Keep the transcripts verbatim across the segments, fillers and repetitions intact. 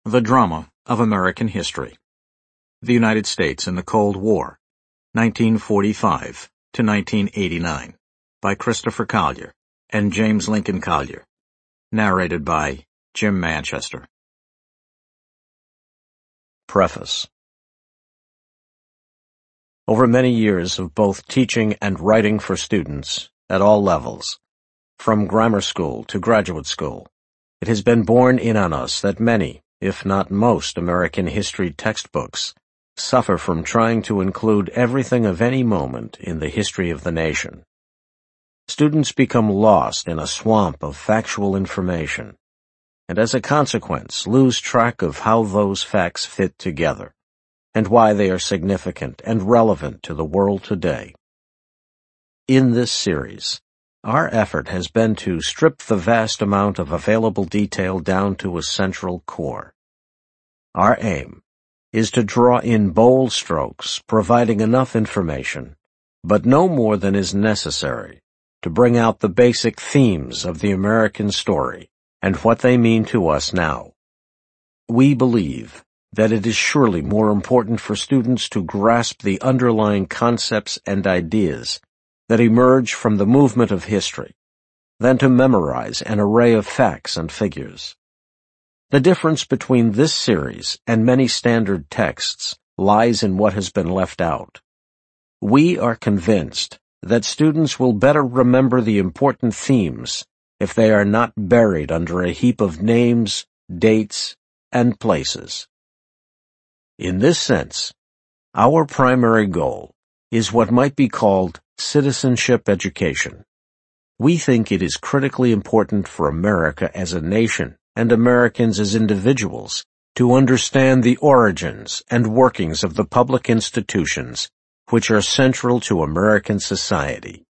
The Drama of American History. The United States in the Cold War, nineteen forty-five to nineteen eighty-nine, by Christopher Collier and James Lincoln Collier. Narrated by Jim Manchester. Preface. Over many years of both teaching and writing for students at all levels, from grammar school to graduate school, it has been borne in on us that many, if not most, American history textbooks suffer from trying to include everything of any moment in the history of the nation. Students become lost in a swamp of factual information, and as a consequence lose track of how those facts fit together, and why they are significant and relevant to the world today. In this series, our effort has been to strip the vast amount of available detail down to a central core. Our aim is to draw in bold strokes, providing enough information, but no more than is necessary, to bring out the basic themes of the American story and what they mean to us now. We believe that it is surely more important for students to grasp the underlying concepts and ideas that emerge from the movement of history than to memorize an array of facts and figures. The difference between this series and many standard texts lies in what has been left out. We are convinced that students will better remember the important themes if they are not buried under a heap of names, dates, and places. In this sense, our primary goal is what might be called citizenship education. We think it is critically important for America as a nation and Americans as individuals to understand the origins and workings of the public institutions which are central to American society.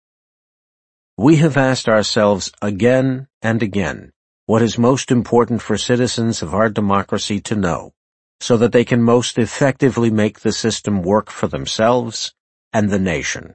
We have asked ourselves again and again what is most important for citizens of our democracy to know, so that they can most effectively make the system work for themselves and the nation.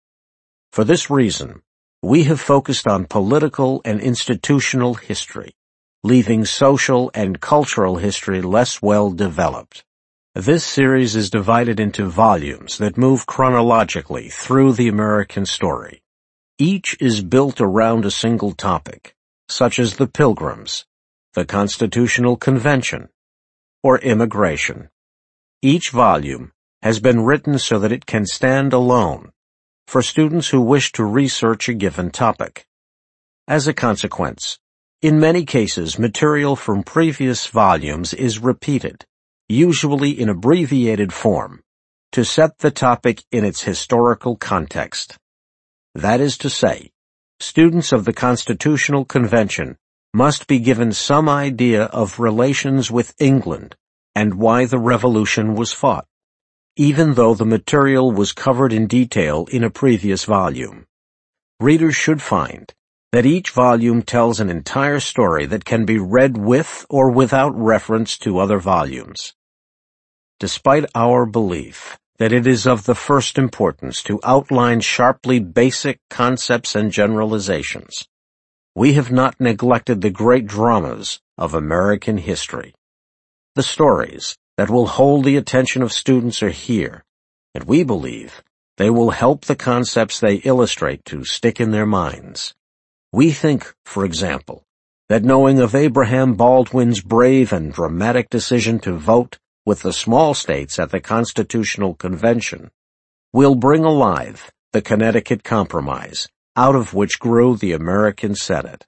For this reason, we have focused on political and institutional history, leaving social and cultural history less well developed. This series is divided into volumes that move chronologically through the American story. Each is built around a single topic, such as the Pilgrims, the Constitutional Convention, or immigration. Each volume has been written so that it can stand alone for students who wish to research a given topic. As a consequence, in many cases, material from previous volumes is repeated, usually in abbreviated form, to set the topic in its historical context. That is to say, students of the Constitutional Convention must be given some idea of relations with England and why the Revolution was fought, even though the material was covered in detail in a previous volume. Readers should find that each volume tells an entire story that can be read with or without reference to other volumes. Despite our belief that it is of the first importance to outline sharply basic concepts and generalizations, we have not neglected the great dramas of American history. The stories that will hold the attention of students are here, and we believe they will help the concepts they illustrate to stick in their minds. We think, for example, that knowing of Abraham Baldwin's brave and dramatic decision to vote with the small states at the Constitutional Convention will bring alive the Connecticut Compromise, out of which grew the American Senate.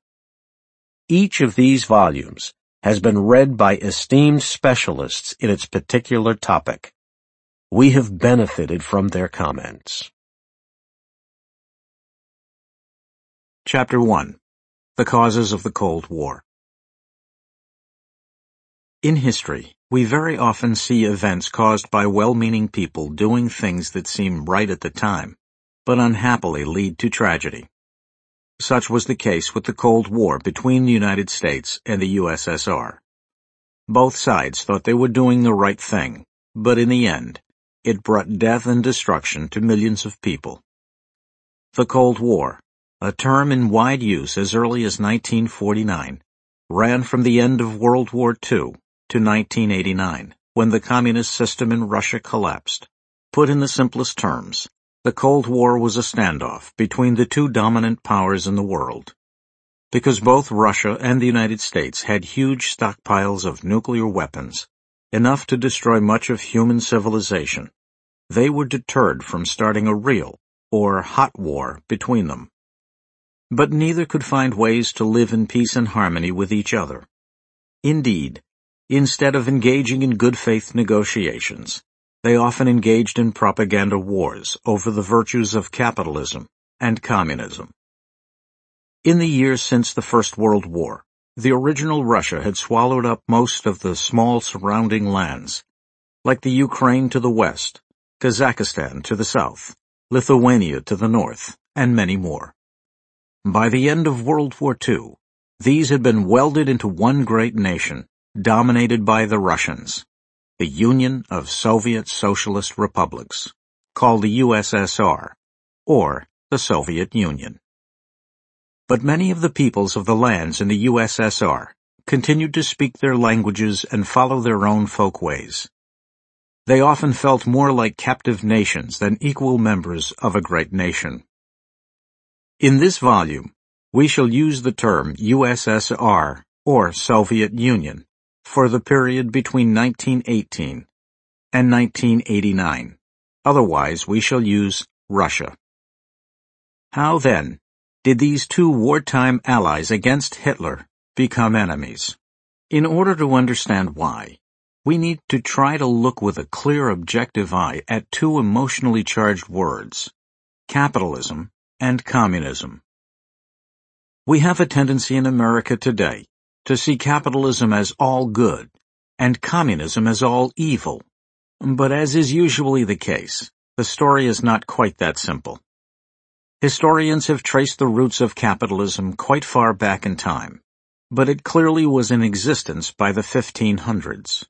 Each of these volumes has been read by esteemed specialists in its particular topic. We have benefited from their comments. Chapter one. The Causes of the Cold War. In history, we very often see events caused by well-meaning people doing things that seem right at the time, but unhappily lead to tragedy. Such was the case with the Cold War between the United States and the U S S R. Both sides thought they were doing the right thing, but in the end, it brought death and destruction to millions of people. The Cold War, a term in wide use as early as nineteen forty-nine, ran from the end of World War Two to nineteen eighty-nine, when the communist system in Russia collapsed. Put in the simplest terms, the Cold War was a standoff between the two dominant powers in the world. Because both Russia and the United States had huge stockpiles of nuclear weapons, enough to destroy much of human civilization, they were deterred from starting a real, or hot war, between them. But neither could find ways to live in peace and harmony with each other. Indeed, instead of engaging in good faith negotiations, they often engaged in propaganda wars over the virtues of capitalism and communism. In the years since the First World War, the original Russia had swallowed up most of the small surrounding lands, like the Ukraine to the west, Kazakhstan to the south, Lithuania to the north, and many more. By the end of World War Two, these had been welded into one great nation, dominated by the Russians, the Union of Soviet Socialist Republics, called the U S S R, or the Soviet Union. But many of the peoples of the lands in the U S S R continued to speak their languages and follow their own folkways. They often felt more like captive nations than equal members of a great nation. In this volume, we shall use the term U S S R, or Soviet Union, for the period between nineteen eighteen and nineteen eighty-nine. Otherwise, we shall use Russia. How, then, did these two wartime allies against Hitler become enemies? In order to understand why, we need to try to look with a clear objective eye at two emotionally charged words, capitalism and communism. We have a tendency in America today to see capitalism as all good and communism as all evil. But as is usually the case, the story is not quite that simple. Historians have traced the roots of capitalism quite far back in time, but it clearly was in existence by the fifteen hundreds.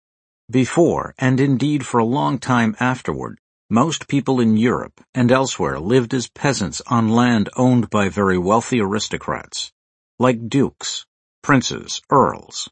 Before, and indeed for a long time afterward, most people in Europe and elsewhere lived as peasants on land owned by very wealthy aristocrats, like dukes, princes, earls.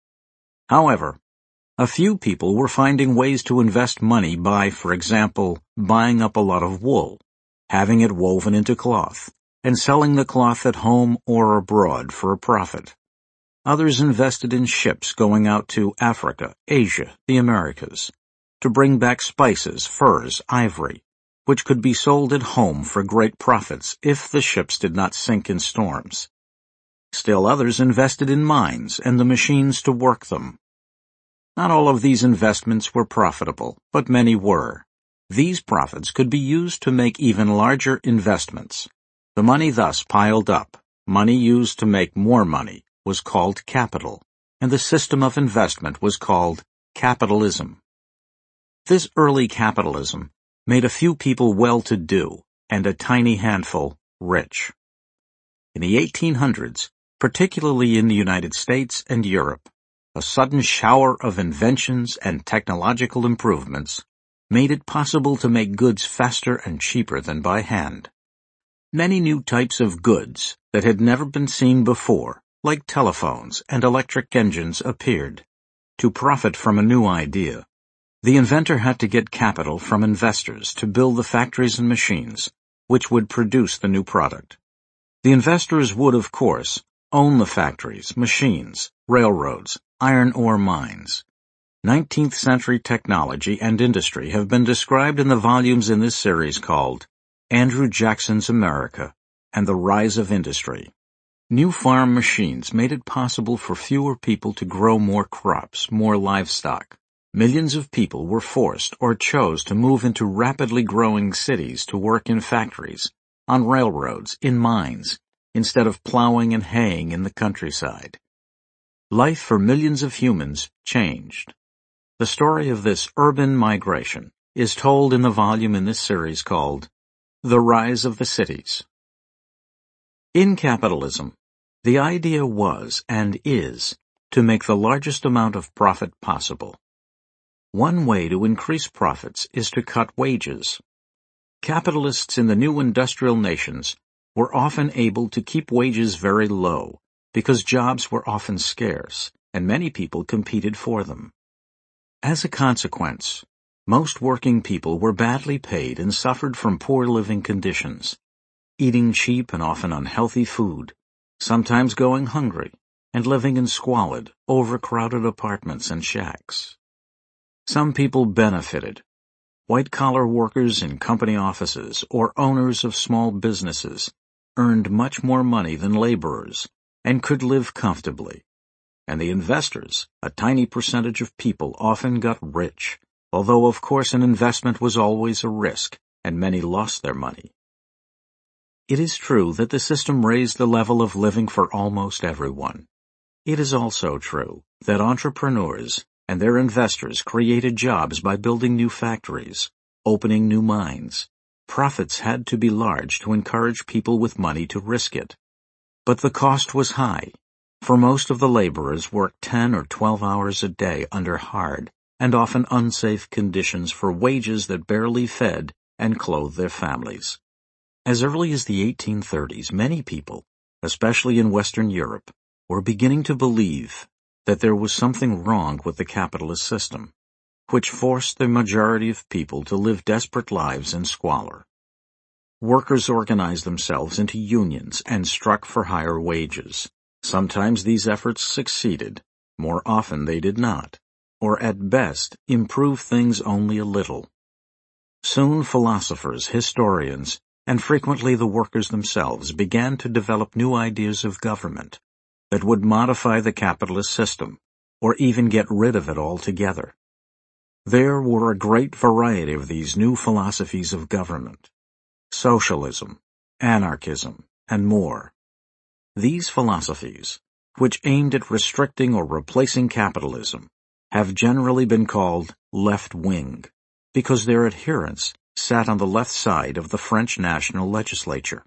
However, a few people were finding ways to invest money by, for example, buying up a lot of wool, having it woven into cloth, and selling the cloth at home or abroad for a profit. Others invested in ships going out to Africa, Asia, the Americas, to bring back spices, furs, ivory, which could be sold at home for great profits if the ships did not sink in storms. Still others invested in mines and the machines to work them. Not all of these investments were profitable, but many were. These profits could be used to make even larger investments. The money thus piled up, money used to make more money, was called capital, and the system of investment was called capitalism. This early capitalism made a few people well-to-do and a tiny handful rich. In the eighteen hundreds, particularly in the United States and Europe, a sudden shower of inventions and technological improvements made it possible to make goods faster and cheaper than by hand. Many new types of goods that had never been seen before, like telephones and electric engines, appeared. To profit from a new idea, the inventor had to get capital from investors to build the factories and machines which would produce the new product. The investors would, of course, own the factories, machines, railroads, iron ore mines. nineteenth century technology and industry have been described in the volumes in this series called Andrew Jackson's America and the Rise of Industry. New farm machines made it possible for fewer people to grow more crops, more livestock. Millions of people were forced or chose to move into rapidly growing cities to work in factories, on railroads, in mines, instead of plowing and haying in the countryside. Life for millions of humans changed. The story of this urban migration is told in the volume in this series called The Rise of the Cities. In capitalism, the idea was and is to make the largest amount of profit possible. One way to increase profits is to cut wages. Capitalists in the new industrial nations were often able to keep wages very low because jobs were often scarce and many people competed for them. As a consequence, most working people were badly paid and suffered from poor living conditions, eating cheap and often unhealthy food, sometimes going hungry, and living in squalid, overcrowded apartments and shacks. Some people benefited. White-collar workers in company offices or owners of small businesses earned much more money than laborers and could live comfortably. And the investors, a tiny percentage of people, often got rich, although of course an investment was always a risk, and many lost their money. It is true that the system raised the level of living for almost everyone. It is also true that entrepreneurs and their investors created jobs by building new factories, opening new mines. Profits had to be large to encourage people with money to risk it. But the cost was high, for most of the laborers worked ten or twelve hours a day under hard and often unsafe conditions for wages that barely fed and clothed their families. As early as the eighteen thirties, many people, especially in Western Europe, were beginning to believe that there was something wrong with the capitalist system, which forced the majority of people to live desperate lives in squalor. Workers organized themselves into unions and struck for higher wages. Sometimes these efforts succeeded, more often they did not, or at best improved things only a little. Soon philosophers, historians, and frequently the workers themselves began to develop new ideas of government that would modify the capitalist system, or even get rid of it altogether. There were a great variety of these new philosophies of government: socialism, anarchism, and more. These philosophies, which aimed at restricting or replacing capitalism, have generally been called left-wing, because their adherents sat on the left side of the French national legislature.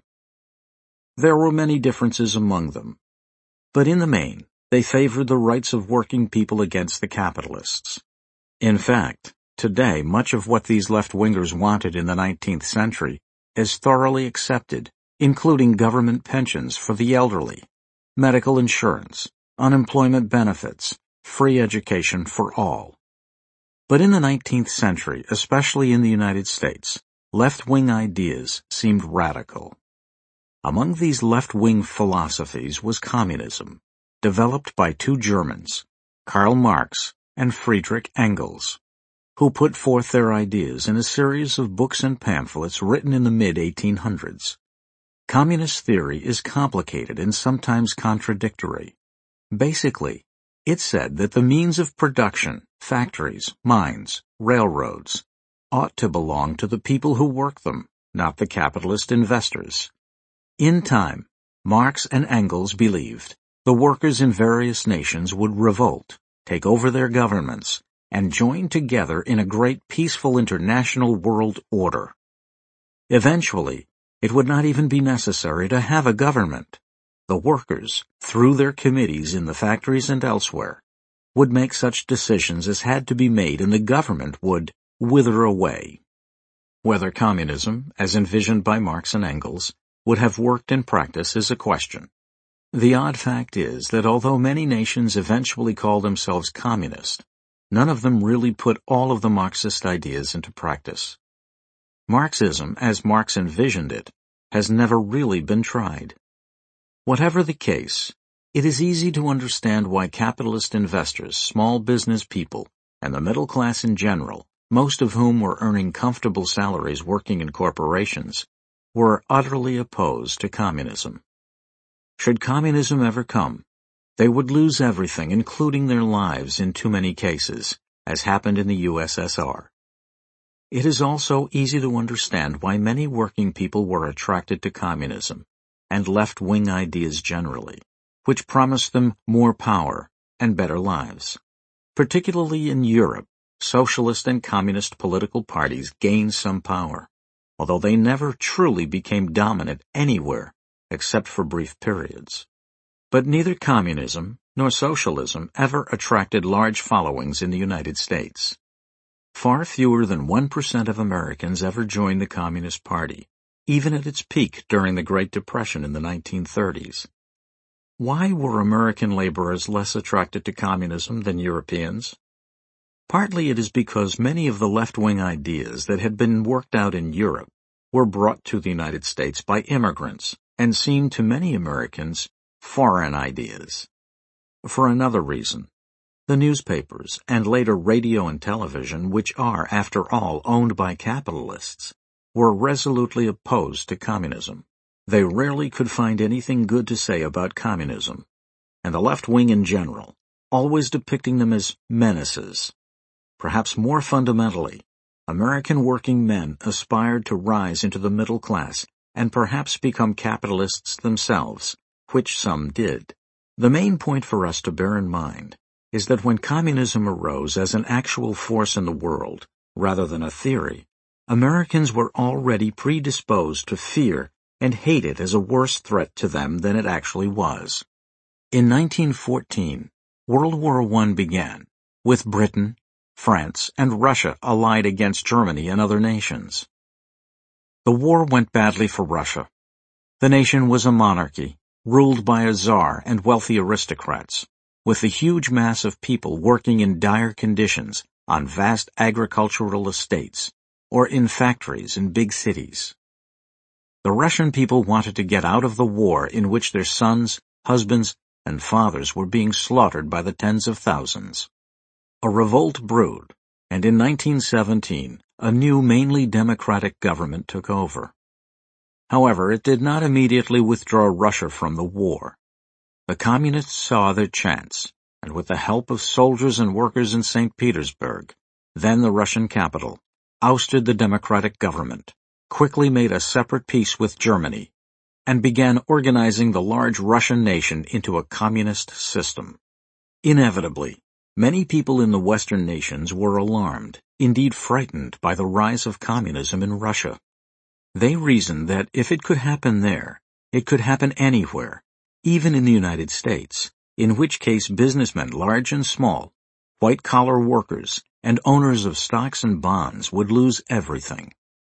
There were many differences among them, but in the main, they favored the rights of working people against the capitalists. In fact, today much of what these left-wingers wanted in the nineteenth century is thoroughly accepted, including government pensions for the elderly, medical insurance, unemployment benefits, free education for all. But in the nineteenth century, especially in the United States, left-wing ideas seemed radical. Among these left-wing philosophies was communism, developed by two Germans, Karl Marx and Friedrich Engels, who put forth their ideas in a series of books and pamphlets written in the mid eighteen hundreds. Communist theory is complicated and sometimes contradictory. Basically, it said that the means of production, factories, mines, railroads, ought to belong to the people who work them, not the capitalist investors. In time, Marx and Engels believed the workers in various nations would revolt, take over their governments, and join together in a great peaceful international world order. Eventually, it would not even be necessary to have a government. The workers, through their committees in the factories and elsewhere, would make such decisions as had to be made, and the government would wither away. Whether communism, as envisioned by Marx and Engels, would have worked in practice is a question. The odd fact is that although many nations eventually called themselves communist, none of them really put all of the Marxist ideas into practice. Marxism, as Marx envisioned it, has never really been tried. Whatever the case, it is easy to understand why capitalist investors, small business people, and the middle class in general, most of whom were earning comfortable salaries working in corporations, were utterly opposed to communism. Should communism ever come, they would lose everything, including their lives in too many cases, as happened in the U S S R. It is also easy to understand why many working people were attracted to communism and left-wing ideas generally, which promised them more power and better lives. Particularly in Europe, socialist and communist political parties gained some power, although they never truly became dominant anywhere except for brief periods. But neither communism nor socialism ever attracted large followings in the United States. Far fewer than one percent of Americans ever joined the Communist Party, even at its peak during the Great Depression in the nineteen thirties. Why were American laborers less attracted to communism than Europeans? Partly it is because many of the left-wing ideas that had been worked out in Europe were brought to the United States by immigrants and seemed to many Americans foreign ideas. For another reason, the newspapers and later radio and television, which are, after all, owned by capitalists, were resolutely opposed to communism. They rarely could find anything good to say about communism, and the left wing in general, always depicting them as menaces. Perhaps more fundamentally, American working men aspired to rise into the middle class and perhaps become capitalists themselves, which some did. The main point for us to bear in mind is that when communism arose as an actual force in the world, rather than a theory, Americans were already predisposed to fear and hate it as a worse threat to them than it actually was. In nineteen fourteen, World War One began, with Britain, France, and Russia allied against Germany and other nations. The war went badly for Russia. The nation was a monarchy, ruled by a czar and wealthy aristocrats, with a huge mass of people working in dire conditions on vast agricultural estates or in factories in big cities. The Russian people wanted to get out of the war in which their sons, husbands, and fathers were being slaughtered by the tens of thousands. A revolt brewed, and in nineteen seventeen, a new mainly democratic government took over. However, it did not immediately withdraw Russia from the war. The communists saw their chance, and with the help of soldiers and workers in Saint Petersburg, then the Russian capital, ousted the democratic government, quickly made a separate peace with Germany, and began organizing the large Russian nation into a communist system. Inevitably, many people in the Western nations were alarmed, indeed frightened, by the rise of communism in Russia. They reasoned that if it could happen there, it could happen anywhere, even in the United States, in which case businessmen large and small, white-collar workers, and owners of stocks and bonds would lose everything.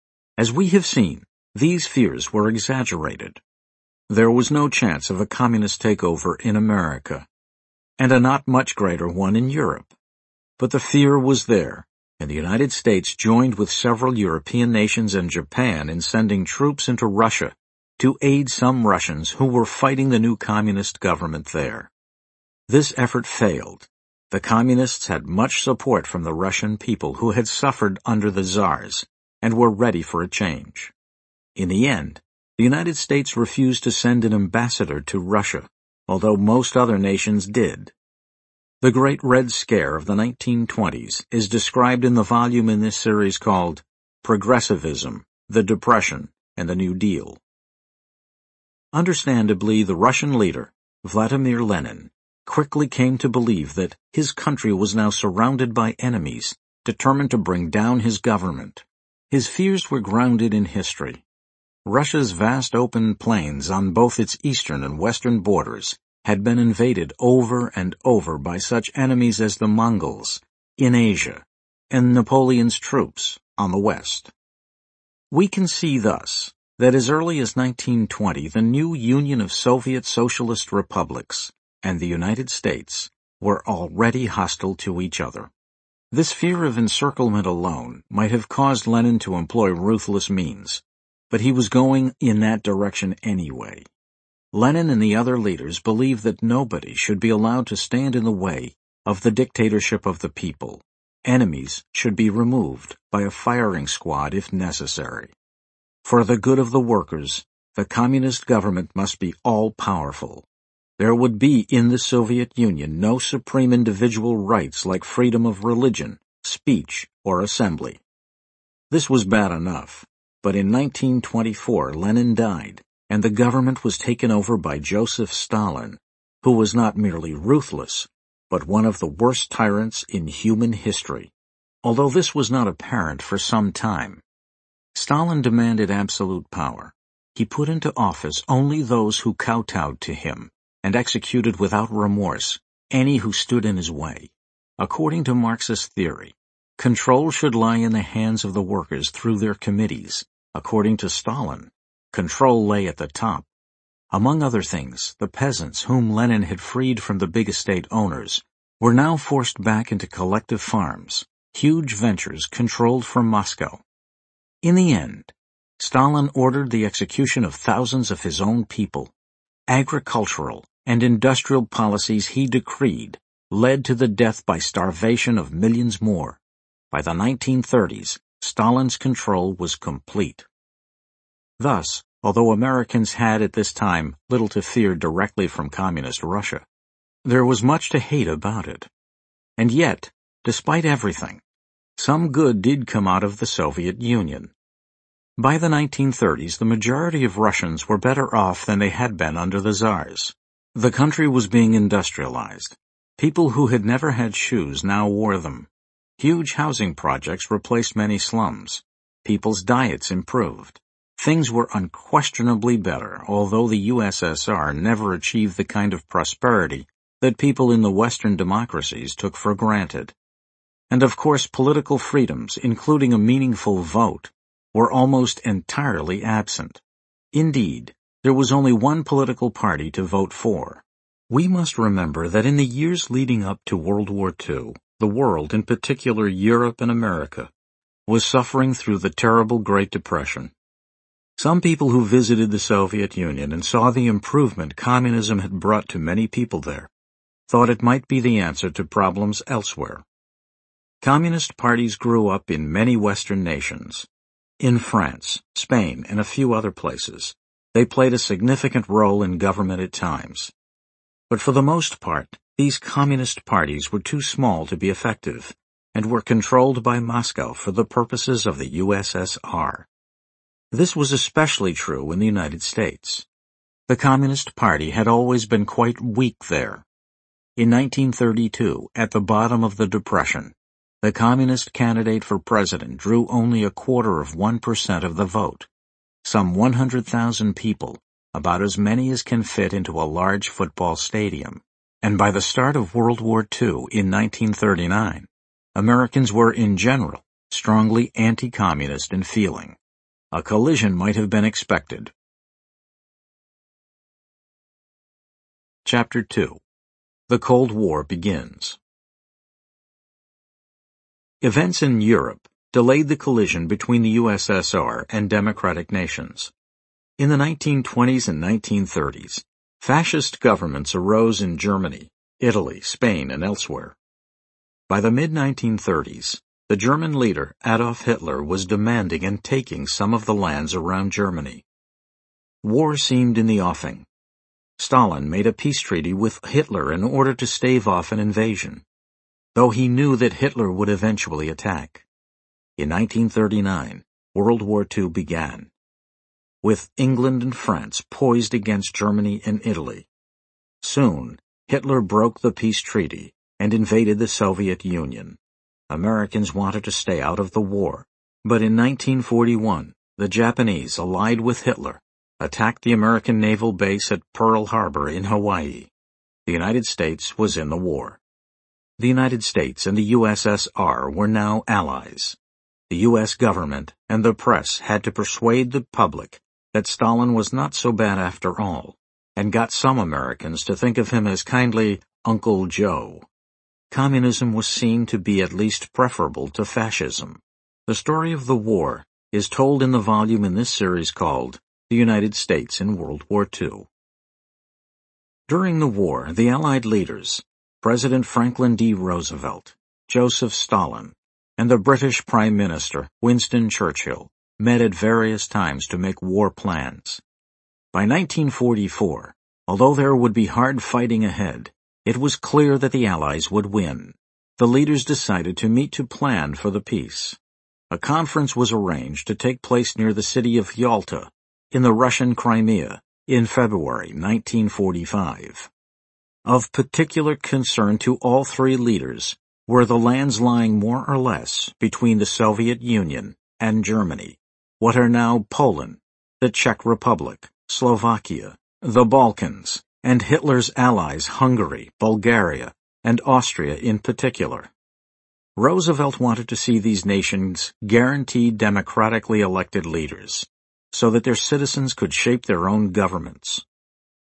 As we have seen, these fears were exaggerated. There was no chance of a communist takeover in America, and a not much greater one in Europe. But the fear was there, and the United States joined with several European nations and Japan in sending troops into Russia to aid some Russians who were fighting the new communist government there. This effort failed. The communists had much support from the Russian people who had suffered under the czars and were ready for a change. In the end, the United States refused to send an ambassador to Russia, although most other nations did. The Great Red Scare of the nineteen twenties is described in the volume in this series called Progressivism, the Depression, and the New Deal. Understandably, the Russian leader, Vladimir Lenin, quickly came to believe that his country was now surrounded by enemies, determined to bring down his government. His fears were grounded in history. Russia's vast open plains on both its eastern and western borders had been invaded over and over by such enemies as the Mongols in Asia and Napoleon's troops on the west. We can see thus that as early as nineteen twenty the new Union of Soviet Socialist Republics and the United States were already hostile to each other. This fear of encirclement alone might have caused Lenin to employ ruthless means, but he was going in that direction anyway. Lenin and the other leaders believed that nobody should be allowed to stand in the way of the dictatorship of the people. Enemies should be removed by a firing squad if necessary. For the good of the workers, the communist government must be all-powerful. There would be in the Soviet Union no supreme individual rights like freedom of religion, speech, or assembly. This was bad enough, but in nineteen twenty-four Lenin died, and the government was taken over by Joseph Stalin, who was not merely ruthless, but one of the worst tyrants in human history, although this was not apparent for some time. Stalin demanded absolute power. He put into office only those who kowtowed to him, and executed without remorse any who stood in his way. According to Marxist theory, control should lie in the hands of the workers through their committees. According to Stalin, control lay at the top. Among other things, the peasants whom Lenin had freed from the big estate owners were now forced back into collective farms, huge ventures controlled from Moscow. In the end, Stalin ordered the execution of thousands of his own people. Agricultural and industrial policies he decreed led to the death by starvation of millions more. By the nineteen thirties, Stalin's control was complete. Thus, although Americans had at this time little to fear directly from Communist Russia, there was much to hate about it. And yet, despite everything, some good did come out of the Soviet Union. By the nineteen thirties, the majority of Russians were better off than they had been under the Tsars. The country was being industrialized. People who had never had shoes now wore them. Huge housing projects replaced many slums. People's diets improved. Things were unquestionably better, although the U S S R never achieved the kind of prosperity that people in the Western democracies took for granted. And of course, political freedoms, including a meaningful vote, were almost entirely absent. Indeed, there was only one political party to vote for. We must remember that in the years leading up to World War Two, the world, in particular Europe and America, was suffering through the terrible Great Depression. Some people who visited the Soviet Union and saw the improvement communism had brought to many people there thought it might be the answer to problems elsewhere. Communist parties grew up in many Western nations. In France, Spain, and a few other places, they played a significant role in government at times. But for the most part, these communist parties were too small to be effective and were controlled by Moscow for the purposes of the U S S R. This was especially true in the United States. The Communist Party had always been quite weak there. In nineteen thirty-two, at the bottom of the Depression, the Communist candidate for president drew only a quarter of one percent of the vote, some one hundred thousand people, about as many as can fit into a large football stadium. And by the start of World War Two in nineteen thirty-nine, Americans were in general strongly anti-communist in feeling. A collision might have been expected. Chapter two. The Cold War begins. Events in Europe delayed the collision between the U S S R and democratic nations. In the nineteen twenties and nineteen thirties, fascist governments arose in Germany, Italy, Spain, and elsewhere. By the mid nineteen thirties, the German leader Adolf Hitler was demanding and taking some of the lands around Germany. War seemed in the offing. Stalin made a peace treaty with Hitler in order to stave off an invasion, though he knew that Hitler would eventually attack. In nineteen thirty-nine, World War Two began, with England and France poised against Germany and Italy. Soon, Hitler broke the peace treaty and invaded the Soviet Union. Americans wanted to stay out of the war, but in nineteen forty-one, the Japanese, allied with Hitler, attacked the American naval base at Pearl Harbor in Hawaii. The United States was in the war. The United States and the U S S R were now allies. The U S government and the press had to persuade the public that Stalin was not so bad after all, and got some Americans to think of him as kindly Uncle Joe. Communism was seen to be at least preferable to fascism. The story of the war is told in the volume in this series called The United States in World War Two. During the war, the Allied leaders, President Franklin D. Roosevelt, Joseph Stalin, and the British Prime Minister, Winston Churchill, met at various times to make war plans. By nineteen forty-four, although there would be hard fighting ahead, it was clear that the Allies would win. The leaders decided to meet to plan for the peace. A conference was arranged to take place near the city of Yalta, in the Russian Crimea, in February nineteen forty-five. Of particular concern to all three leaders were the lands lying more or less between the Soviet Union and Germany, what are now Poland, the Czech Republic, Slovakia, the Balkans, and Hitler's allies Hungary, Bulgaria, and Austria in particular. Roosevelt wanted to see these nations guaranteed democratically elected leaders, so that their citizens could shape their own governments.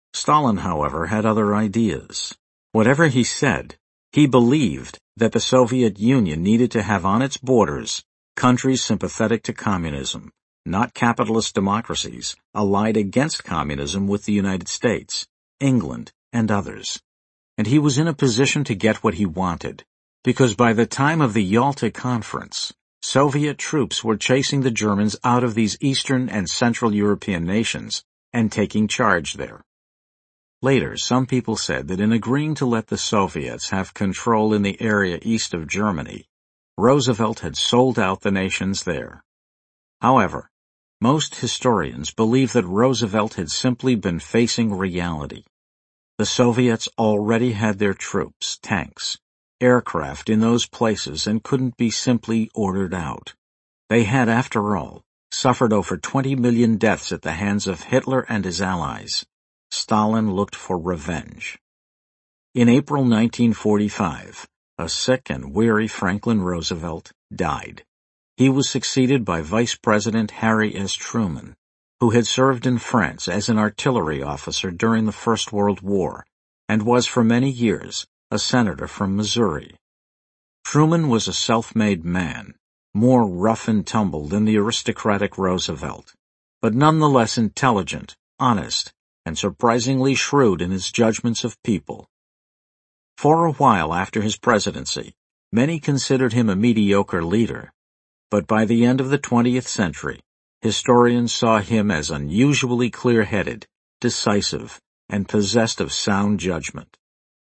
Stalin, however, had other ideas. Whatever he said, he believed that the Soviet Union needed to have on its borders countries sympathetic to communism, not capitalist democracies allied against communism with the United States, England, and others. And he was in a position to get what he wanted, because by the time of the Yalta Conference, Soviet troops were chasing the Germans out of these Eastern and Central European nations and taking charge there. Later, some people said that in agreeing to let the Soviets have control in the area east of Germany, Roosevelt had sold out the nations there. However, most historians believe that Roosevelt had simply been facing reality. The Soviets already had their troops, tanks, aircraft in those places and couldn't be simply ordered out. They had, after all, suffered over twenty million deaths at the hands of Hitler and his allies. Stalin looked for revenge. In April nineteen forty-five, a sick and weary Franklin Roosevelt died. He was succeeded by Vice President Harry S. Truman, who had served in France as an artillery officer during the First World War and was for many years a senator from Missouri. Truman was a self-made man, more rough and tumble than the aristocratic Roosevelt, but nonetheless intelligent, honest, and surprisingly shrewd in his judgments of people. For a while after his presidency, many considered him a mediocre leader, but by the end of the twentieth century, historians saw him as unusually clear-headed, decisive, and possessed of sound judgment.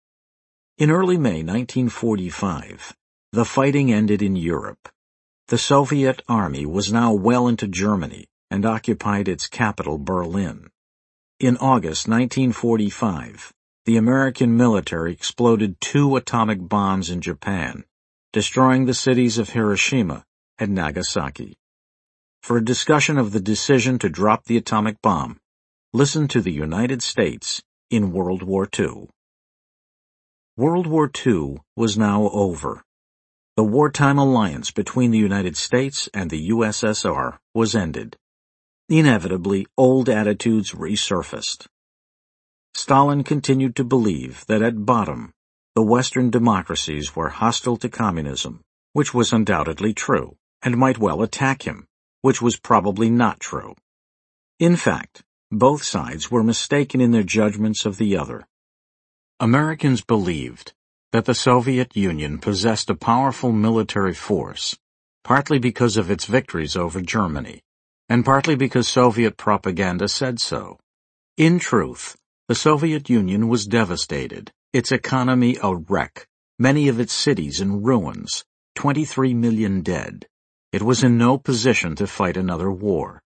In early May nineteen forty-five, the fighting ended in Europe. The Soviet army was now well into Germany and occupied its capital, Berlin. In August nineteen forty-five, the American military exploded two atomic bombs in Japan, destroying the cities of Hiroshima and Nagasaki. For a discussion of the decision to drop the atomic bomb, listen to the United States in World War Two. World War Two was now over. The wartime alliance between the United States and the U S S R was ended. Inevitably, old attitudes resurfaced. Stalin continued to believe that at bottom, the Western democracies were hostile to communism, which was undoubtedly true, and might well attack him, which was probably not true. In fact, both sides were mistaken in their judgments of the other. Americans believed that the Soviet Union possessed a powerful military force, partly because of its victories over Germany, and partly because Soviet propaganda said so. In truth, the Soviet Union was devastated, its economy a wreck, many of its cities in ruins, twenty-three million dead. It was in no position to fight another war.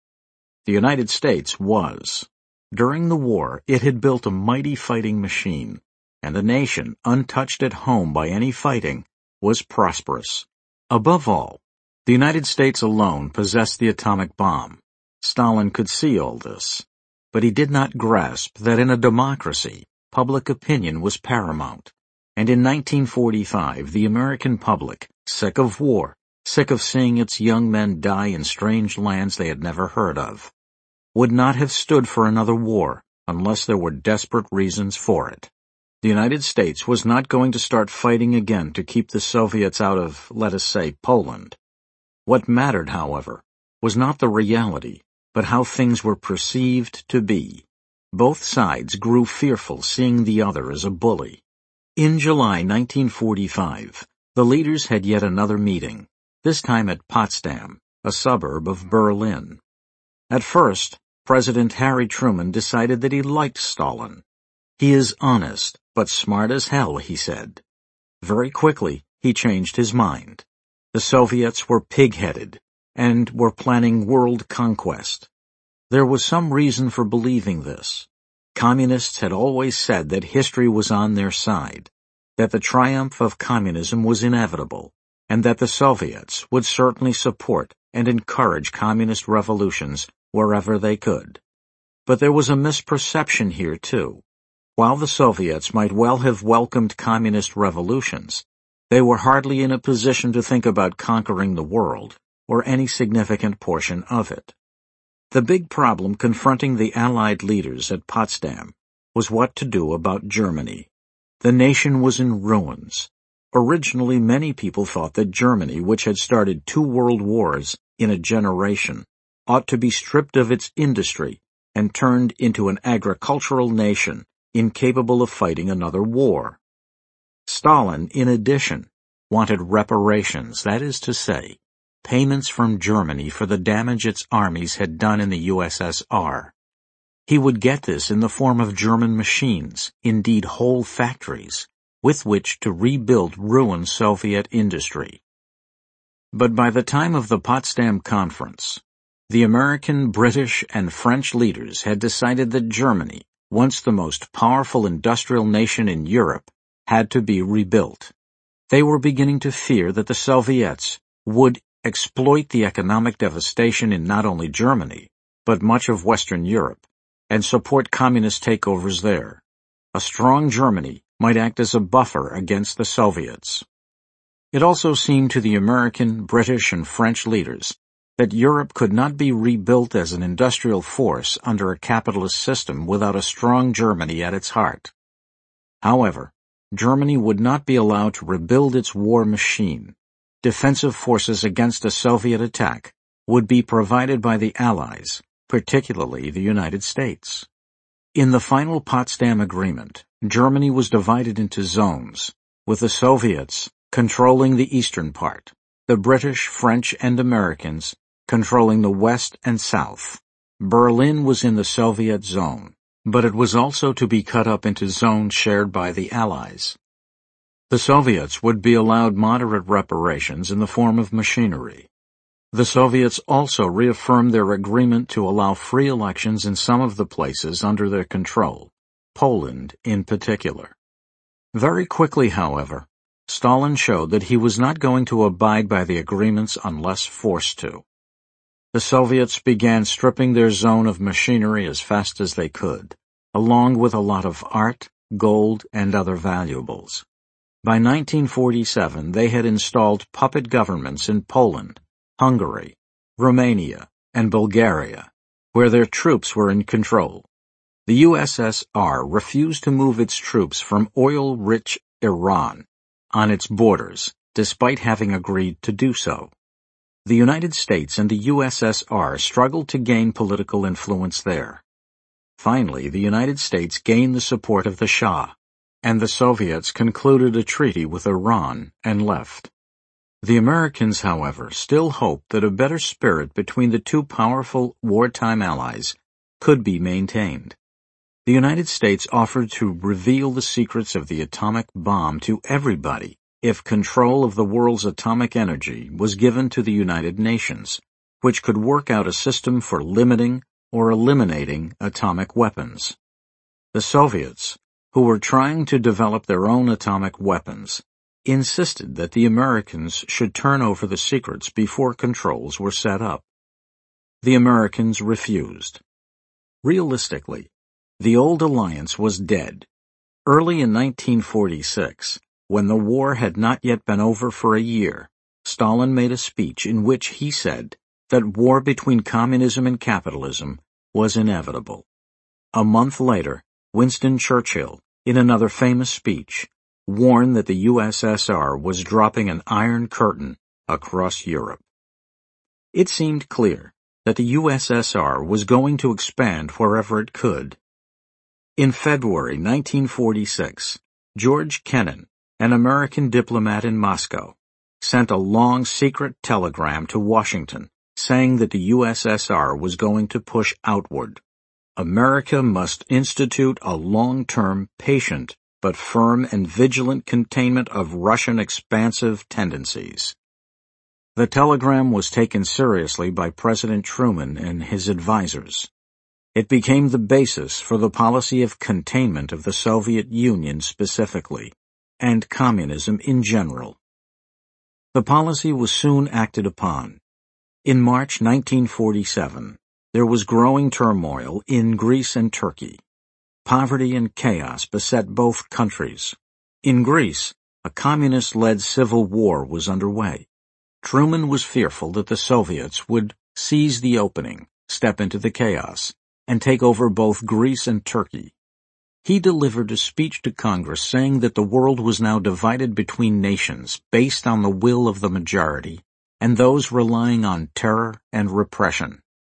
The United States was. During the war, it had built a mighty fighting machine, and the nation, untouched at home by any fighting, was prosperous. Above all, the United States alone possessed the atomic bomb. Stalin could see all this, but he did not grasp that in a democracy, public opinion was paramount, and in nineteen forty-five the American public, sick of war, sick of seeing its young men die in strange lands they had never heard of, would not have stood for another war unless there were desperate reasons for it. The United States was not going to start fighting again to keep the Soviets out of, let us say, Poland. What mattered, however, was not the reality, but how things were perceived to be. Both sides grew fearful seeing the other as a bully. In July nineteen forty-five, the leaders had yet another meeting, this time at Potsdam, a suburb of Berlin. At first, President Harry Truman decided that he liked Stalin. He is honest, but smart as hell, he said. Very quickly, he changed his mind. The Soviets were pig-headed and were planning world conquest. There was some reason for believing this. Communists had always said that history was on their side, that the triumph of communism was inevitable, and that the Soviets would certainly support and encourage communist revolutions wherever they could. But there was a misperception here, too. While the Soviets might well have welcomed communist revolutions, they were hardly in a position to think about conquering the world, or any significant portion of it. The big problem confronting the Allied leaders at Potsdam was what to do about Germany. The nation was in ruins. Originally, many people thought that Germany, which had started two world wars in a generation, ought to be stripped of its industry and turned into an agricultural nation incapable of fighting another war. Stalin, in addition, wanted reparations, that is to say, payments from Germany for the damage its armies had done in the U S S R. He would get this in the form of German machines, indeed whole factories, with which to rebuild ruined Soviet industry. But by the time of the Potsdam Conference, the American, British, and French leaders had decided that Germany, once the most powerful industrial nation in Europe, had to be rebuilt. They were beginning to fear that the Soviets would exploit the economic devastation in not only Germany, but much of Western Europe, and support communist takeovers there. A strong Germany might act as a buffer against the Soviets. It also seemed to the American, British, and French leaders that Europe could not be rebuilt as an industrial force under a capitalist system without a strong Germany at its heart. However, Germany would not be allowed to rebuild its war machine. Defensive forces against a Soviet attack would be provided by the Allies, particularly the United States. In the final Potsdam Agreement, Germany was divided into zones, with the Soviets controlling the eastern part, the British, French, and Americans controlling the west and south. Berlin was in the Soviet zone, but it was also to be cut up into zones shared by the Allies. The Soviets would be allowed moderate reparations in the form of machinery. The Soviets also reaffirmed their agreement to allow free elections in some of the places under their control, Poland in particular. Very quickly, however, Stalin showed that he was not going to abide by the agreements unless forced to. The Soviets began stripping their zone of machinery as fast as they could, along with a lot of art, gold, and other valuables. By nineteen forty-seven, they had installed puppet governments in Poland, Hungary, Romania, and Bulgaria, where their troops were in control. The U S S R refused to move its troops from oil-rich Iran on its borders, despite having agreed to do so. The United States and the U S S R struggled to gain political influence there. Finally, the United States gained the support of the Shah, and the Soviets concluded a treaty with Iran and left. The Americans, however, still hoped that a better spirit between the two powerful wartime allies could be maintained. The United States offered to reveal the secrets of the atomic bomb to everybody if control of the world's atomic energy was given to the United Nations, which could work out a system for limiting or eliminating atomic weapons. The Soviets, who were trying to develop their own atomic weapons, insisted that the Americans should turn over the secrets before controls were set up. The Americans refused. Realistically, the old alliance was dead. Early in nineteen forty-six, when the war had not yet been over for a year, Stalin made a speech in which he said that war between communism and capitalism was inevitable. A month later, Winston Churchill, in another famous speech, warned that the U S S R was dropping an iron curtain across Europe. It seemed clear that the U S S R was going to expand wherever it could. In February nineteen forty-six, George Kennan, an American diplomat in Moscow, sent a long secret telegram to Washington saying that the U S S R was going to push outward. America must institute a long-term, patient, but firm and vigilant containment of Russian expansive tendencies. The telegram was taken seriously by President Truman and his advisers. It became the basis for the policy of containment of the Soviet Union specifically, and communism in general. The policy was soon acted upon. In March nineteen forty-seven, there was growing turmoil in Greece and Turkey. Poverty and chaos beset both countries. In Greece, a communist-led civil war was underway. Truman was fearful that the Soviets would seize the opening, step into the chaos, and take over both Greece and Turkey. He delivered a speech to Congress saying that the world was now divided between nations based on the will of the majority and those relying on terror and repression.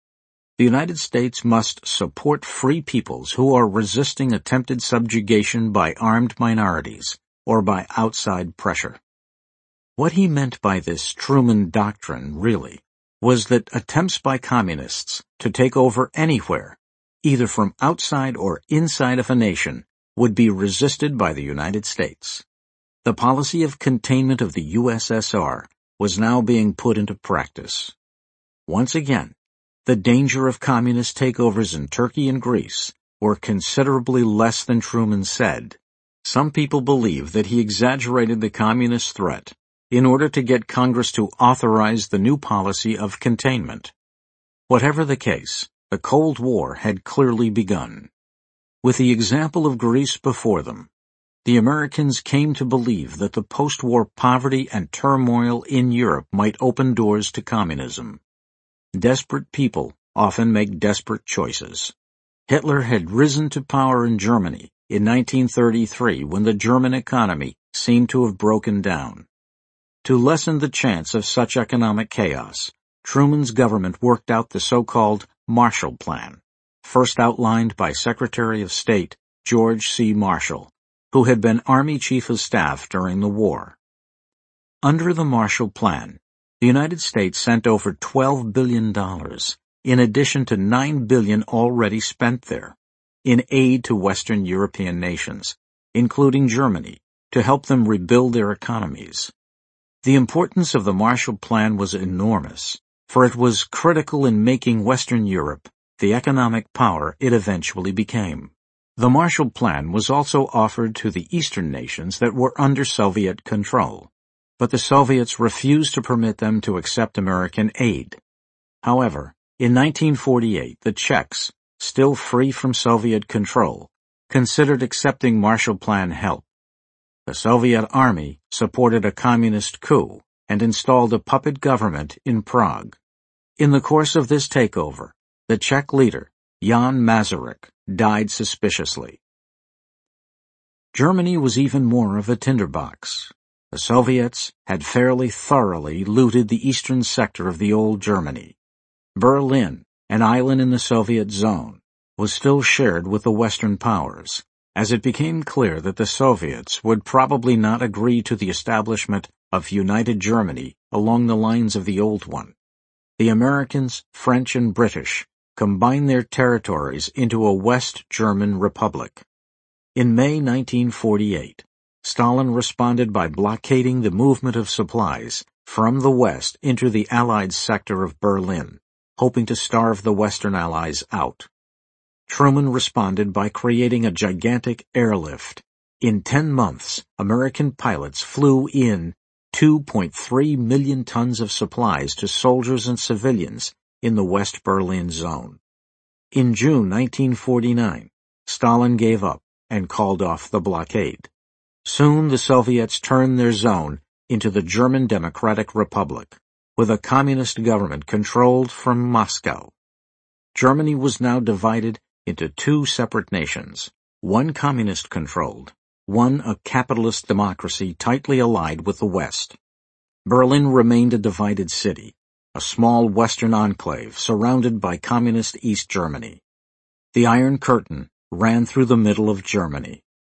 The United States must support free peoples who are resisting attempted subjugation by armed minorities or by outside pressure. What he meant by this Truman Doctrine, really, was that attempts by communists to take over anywhere, either from outside or inside of a nation, would be resisted by the United States. The policy of containment of the U S S R was now being put into practice. Once again, the danger of communist takeovers in Turkey and Greece were considerably less than Truman said. Some people believe that he exaggerated the communist threat in order to get Congress to authorize the new policy of containment. Whatever the case, the Cold War had clearly begun. With the example of Greece before them, the Americans came to believe that the post-war poverty and turmoil in Europe might open doors to communism. Desperate people often make desperate choices. Hitler had risen to power in Germany in nineteen thirty-three when the German economy seemed to have broken down. To lessen the chance of such economic chaos, Truman's government worked out the so-called Marshall Plan, first outlined by Secretary of State George C. Marshall, who had been Army Chief of Staff during the war. Under the Marshall Plan, the United States sent over twelve billion dollars, in addition to nine billion dollars already spent there, in aid to Western European nations, including Germany, to help them rebuild their economies. The importance of the Marshall Plan was enormous, for it was critical in making Western Europe the economic power it eventually became. The Marshall Plan was also offered to the Eastern nations that were under Soviet control, but the Soviets refused to permit them to accept American aid. However, in nineteen forty-eight, the Czechs, still free from Soviet control, considered accepting Marshall Plan help. The Soviet army supported a communist coup and installed a puppet government in Prague. In the course of this takeover, the Czech leader, Jan Masaryk, died suspiciously. Germany was even more of a tinderbox. The Soviets had fairly thoroughly looted the eastern sector of the old Germany. Berlin, an island in the Soviet zone, was still shared with the Western powers, as it became clear that the Soviets would probably not agree to the establishment of United Germany along the lines of the old one. The Americans, French, and British combined their territories into a West German republic. In May nineteen forty-eight, Stalin responded by blockading the movement of supplies from the west into the Allied sector of Berlin, hoping to starve the Western Allies out. Truman responded by creating a gigantic airlift. In ten months, American pilots flew in two point three million tons of supplies to soldiers and civilians in the West Berlin zone. In June nineteen forty-nine, Stalin gave up and called off the blockade. Soon the Soviets turned their zone into the German Democratic Republic, with a communist government controlled from Moscow. Germany was now divided into two separate nations, one communist-controlled, one a capitalist democracy tightly allied with the West. Berlin remained a divided city, a small Western enclave surrounded by communist East Germany. The Iron Curtain ran through the middle of Germany.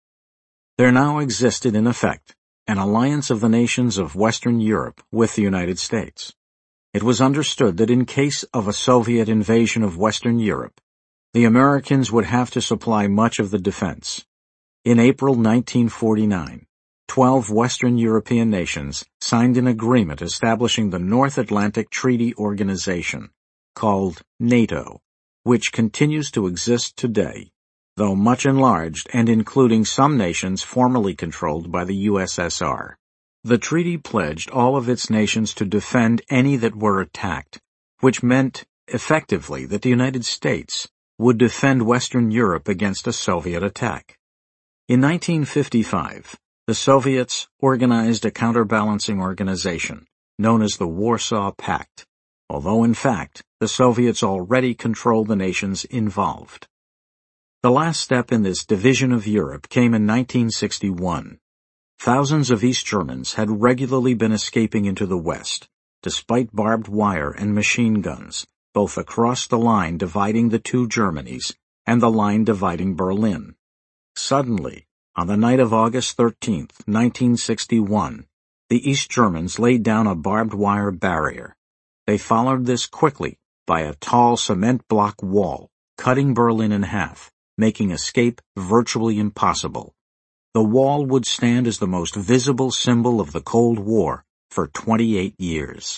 There now existed, in effect, an alliance of the nations of Western Europe with the United States. It was understood that in case of a Soviet invasion of Western Europe, the Americans would have to supply much of the defense. In April nineteen forty-nine, twelve Western European nations signed an agreement establishing the North Atlantic Treaty Organization, called NATO, which continues to exist today, though much enlarged and including some nations formerly controlled by the U S S R. The treaty pledged all of its nations to defend any that were attacked, which meant, effectively, that the United States would defend Western Europe against a Soviet attack. In nineteen fifty-five, the Soviets organized a counterbalancing organization, known as the Warsaw Pact, although in fact, the Soviets already controlled the nations involved. The last step in this division of Europe came in nineteen sixty-one. Thousands of East Germans had regularly been escaping into the West, despite barbed wire and machine guns, both across the line dividing the two Germanys and the line dividing Berlin. Suddenly, on the night of August thirteenth, nineteen sixty-one, the East Germans laid down a barbed wire barrier. They followed this quickly by a tall cement block wall, cutting Berlin in half, making escape virtually impossible. The wall would stand as the most visible symbol of the Cold War for twenty-eight years.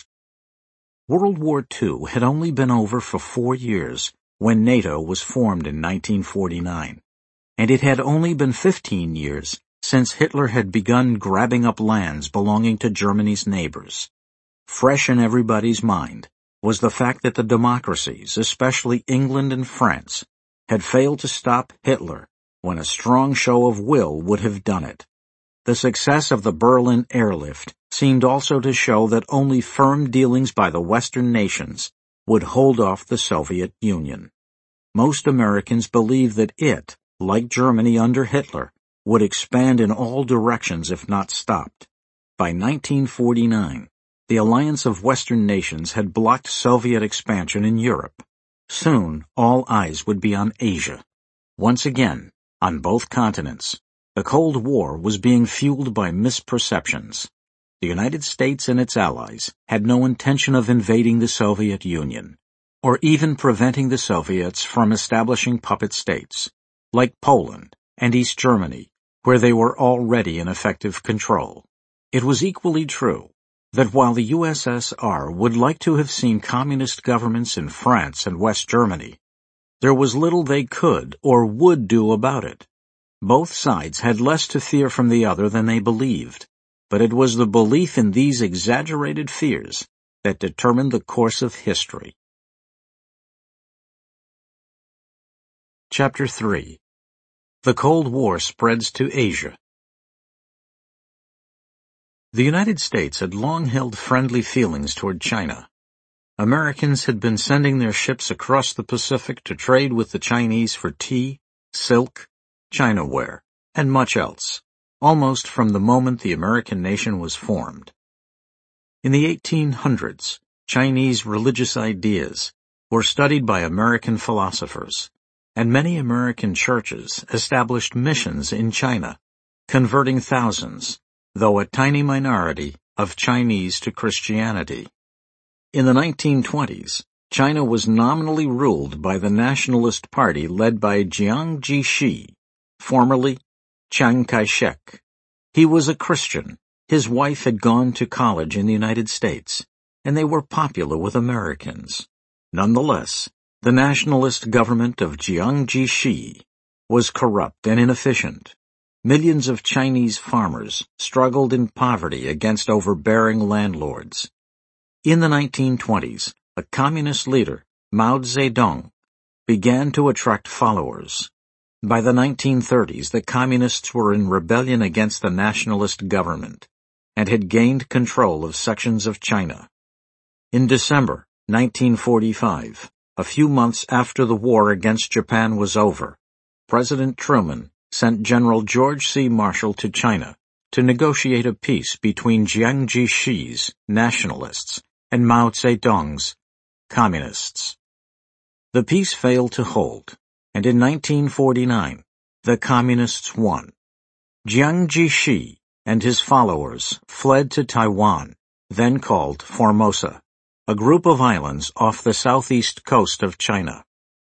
World War Two had only been over for four years when NATO was formed in nineteen forty-nine, and it had only been fifteen years since Hitler had begun grabbing up lands belonging to Germany's neighbors. Fresh in everybody's mind was the fact that the democracies, especially England and France, had failed to stop Hitler when a strong show of will would have done it. The success of the Berlin airlift seemed also to show that only firm dealings by the Western nations would hold off the Soviet Union. Most Americans believed that it, like Germany under Hitler, would expand in all directions if not stopped. By nineteen forty-nine, the alliance of Western nations had blocked Soviet expansion in Europe. Soon, all eyes would be on Asia. Once again, on both continents, the Cold War was being fueled by misperceptions. The United States and its allies had no intention of invading the Soviet Union, or even preventing the Soviets from establishing puppet states, like Poland and East Germany, where they were already in effective control. It was equally true that while the U S S R would like to have seen communist governments in France and West Germany, there was little they could or would do about it. Both sides had less to fear from the other than they believed, but it was the belief in these exaggerated fears that determined the course of history. Chapter three. The Cold War Spreads to Asia. The United States had long held friendly feelings toward China. Americans had been sending their ships across the Pacific to trade with the Chinese for tea, silk, Chinaware, and much else, almost from the moment the American nation was formed. In the eighteen hundreds, Chinese religious ideas were studied by American philosophers, and many American churches established missions in China, converting thousands, though a tiny minority, of Chinese to Christianity. In the nineteen twenties, China was nominally ruled by the Nationalist Party led by Jiang Jieshi, formerly Chiang Kai-shek. He was a Christian. His wife had gone to college in the United States, and they were popular with Americans. Nonetheless, the nationalist government of Jiang Jieshi was corrupt and inefficient. Millions of Chinese farmers struggled in poverty against overbearing landlords. In the nineteen twenties, a communist leader, Mao Zedong, began to attract followers. By the nineteen thirties, the communists were in rebellion against the nationalist government and had gained control of sections of China. In December nineteen forty-five, a few months after the war against Japan was over, President Truman sent General George C. Marshall to China to negotiate a peace between Jiang Jieshi's nationalists and Mao Zedong's communists. The peace failed to hold, and in nineteen forty-nine, the communists won. Jiang Jieshi and his followers fled to Taiwan, then called Formosa, a group of islands off the southeast coast of China.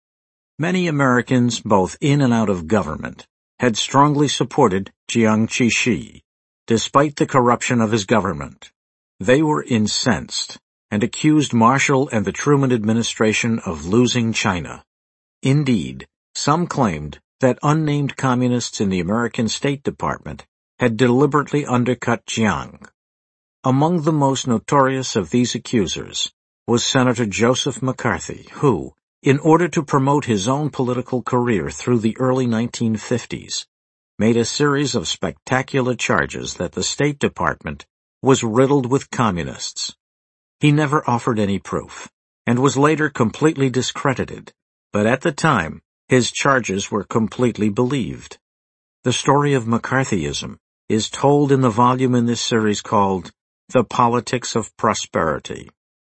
Many Americans, both in and out of government, had strongly supported Jiang Jieshi, despite the corruption of his government. They were incensed and accused Marshall and the Truman administration of losing China. Indeed, some claimed that unnamed communists in the American State Department had deliberately undercut Jiang. Among the most notorious of these accusers was Senator Joseph McCarthy, who, in order to promote his own political career through the early nineteen fifties, made a series of spectacular charges that the State Department was riddled with communists. He never offered any proof, and was later completely discredited, but at the time, his charges were completely believed. The story of McCarthyism is told in the volume in this series called The Politics of Prosperity.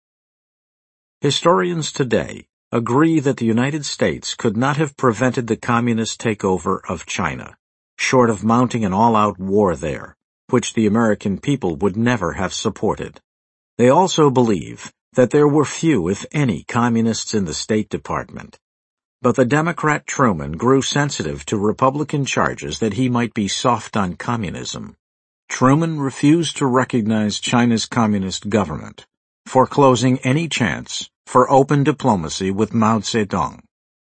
Historians today agree that the United States could not have prevented the communist takeover of China, short of mounting an all-out war there, which the American people would never have supported. They also believe that there were few, if any, communists in the State Department. But the Democrat Truman grew sensitive to Republican charges that he might be soft on communism. Truman refused to recognize China's communist government, foreclosing any chance for open diplomacy with Mao Zedong.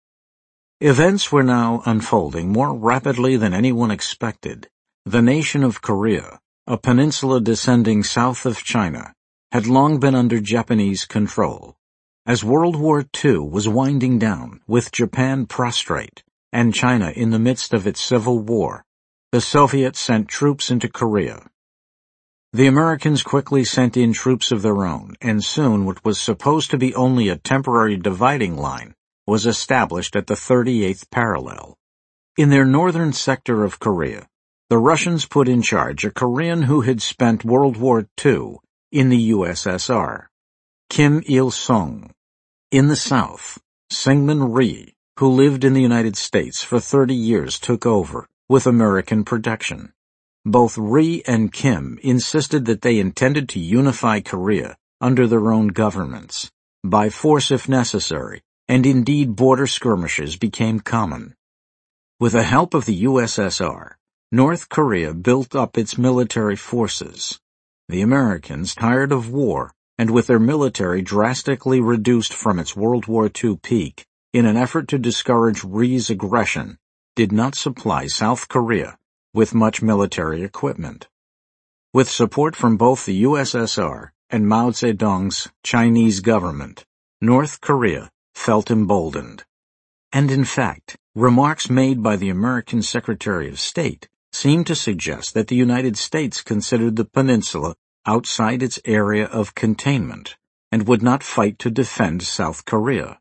Events were now unfolding more rapidly than anyone expected. The nation of Korea, a peninsula descending south of China, had long been under Japanese control. As World War Two was winding down, with Japan prostrate and China in the midst of its civil war, the Soviets sent troops into Korea. The Americans quickly sent in troops of their own, and soon what was supposed to be only a temporary dividing line was established at the thirty-eighth parallel. In their northern sector of Korea, the Russians put in charge a Korean who had spent World War Two in the U S S R. Kim Il-sung. In the south, Syngman Rhee, who lived in the United States for thirty years, took over, with American protection. Both Rhee and Kim insisted that they intended to unify Korea under their own governments, by force if necessary, and indeed border skirmishes became common. With the help of the U S S R, North Korea built up its military forces. The Americans, tired of war, and with their military drastically reduced from its World War Two peak, in an effort to discourage Rhee's aggression, did not supply South Korea with much military equipment. With support from both the U S S R and Mao Zedong's Chinese government, North Korea felt emboldened. And in fact, remarks made by the American Secretary of State seemed to suggest that the United States considered the peninsula outside its area of containment and would not fight to defend South Korea.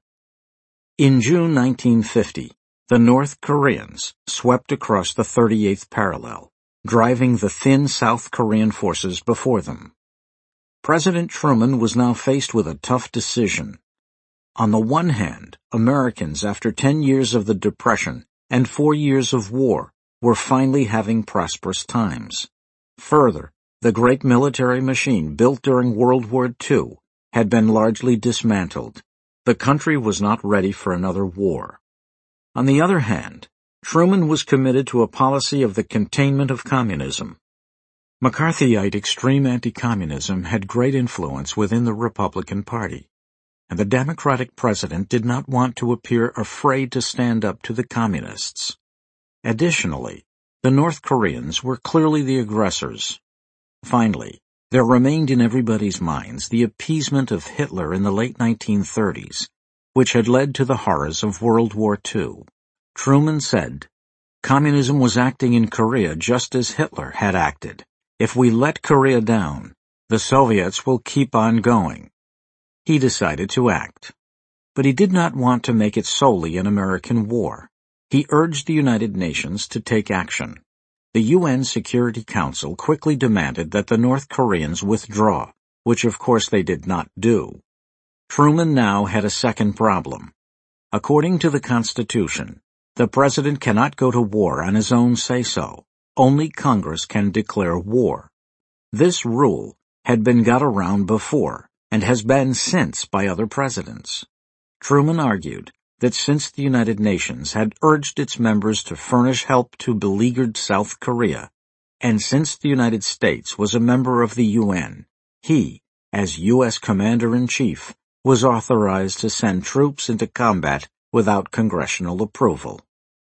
In June nineteen fifty, the North Koreans swept across the thirty-eighth parallel, driving the thin South Korean forces before them. President Truman was now faced with a tough decision. On the one hand, Americans, after ten years of the Depression and four years of war, were finally having prosperous times. Further, the great military machine built during World War Two had been largely dismantled. The country was not ready for another war. On the other hand, Truman was committed to a policy of the containment of communism. McCarthyite extreme anti-communism had great influence within the Republican Party, and the Democratic president did not want to appear afraid to stand up to the communists. Additionally, the North Koreans were clearly the aggressors. Finally, there remained in everybody's minds the appeasement of Hitler in the late nineteen thirties, which had led to the horrors of World War Two. Truman said, "Communism was acting in Korea just as Hitler had acted. If we let Korea down, the Soviets will keep on going." He decided to act. But he did not want to make it solely an American war. He urged the United Nations to take action. The U N Security Council quickly demanded that the North Koreans withdraw, which of course they did not do. Truman now had a second problem. According to the Constitution, the President cannot go to war on his own say-so. Only Congress can declare war. This rule had been got around before, and has been since by other presidents. Truman argued that since the United Nations had urged its members to furnish help to beleaguered South Korea, and since the United States was a member of the U N, he, as U S Commander-in-Chief, was authorized to send troops into combat without congressional approval.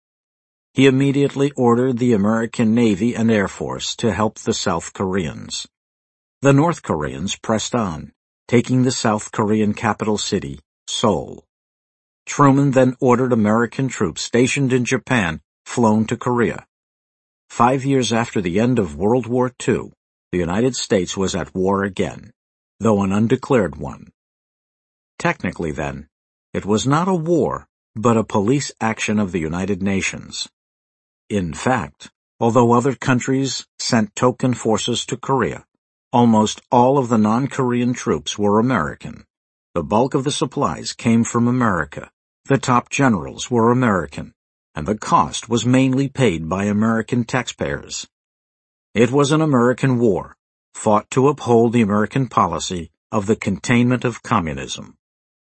He immediately ordered the American Navy and Air Force to help the South Koreans. The North Koreans pressed on, taking the South Korean capital city, Seoul. Truman then ordered American troops stationed in Japan flown to Korea. Five years after the end of World War Two, the United States was at war again, though an undeclared one. Technically, then, it was not a war, but a police action of the United Nations. In fact, although other countries sent token forces to Korea, almost all of the non-Korean troops were American. The bulk of the supplies came from America. The top generals were American, and the cost was mainly paid by American taxpayers. It was an American war, fought to uphold the American policy of the containment of communism.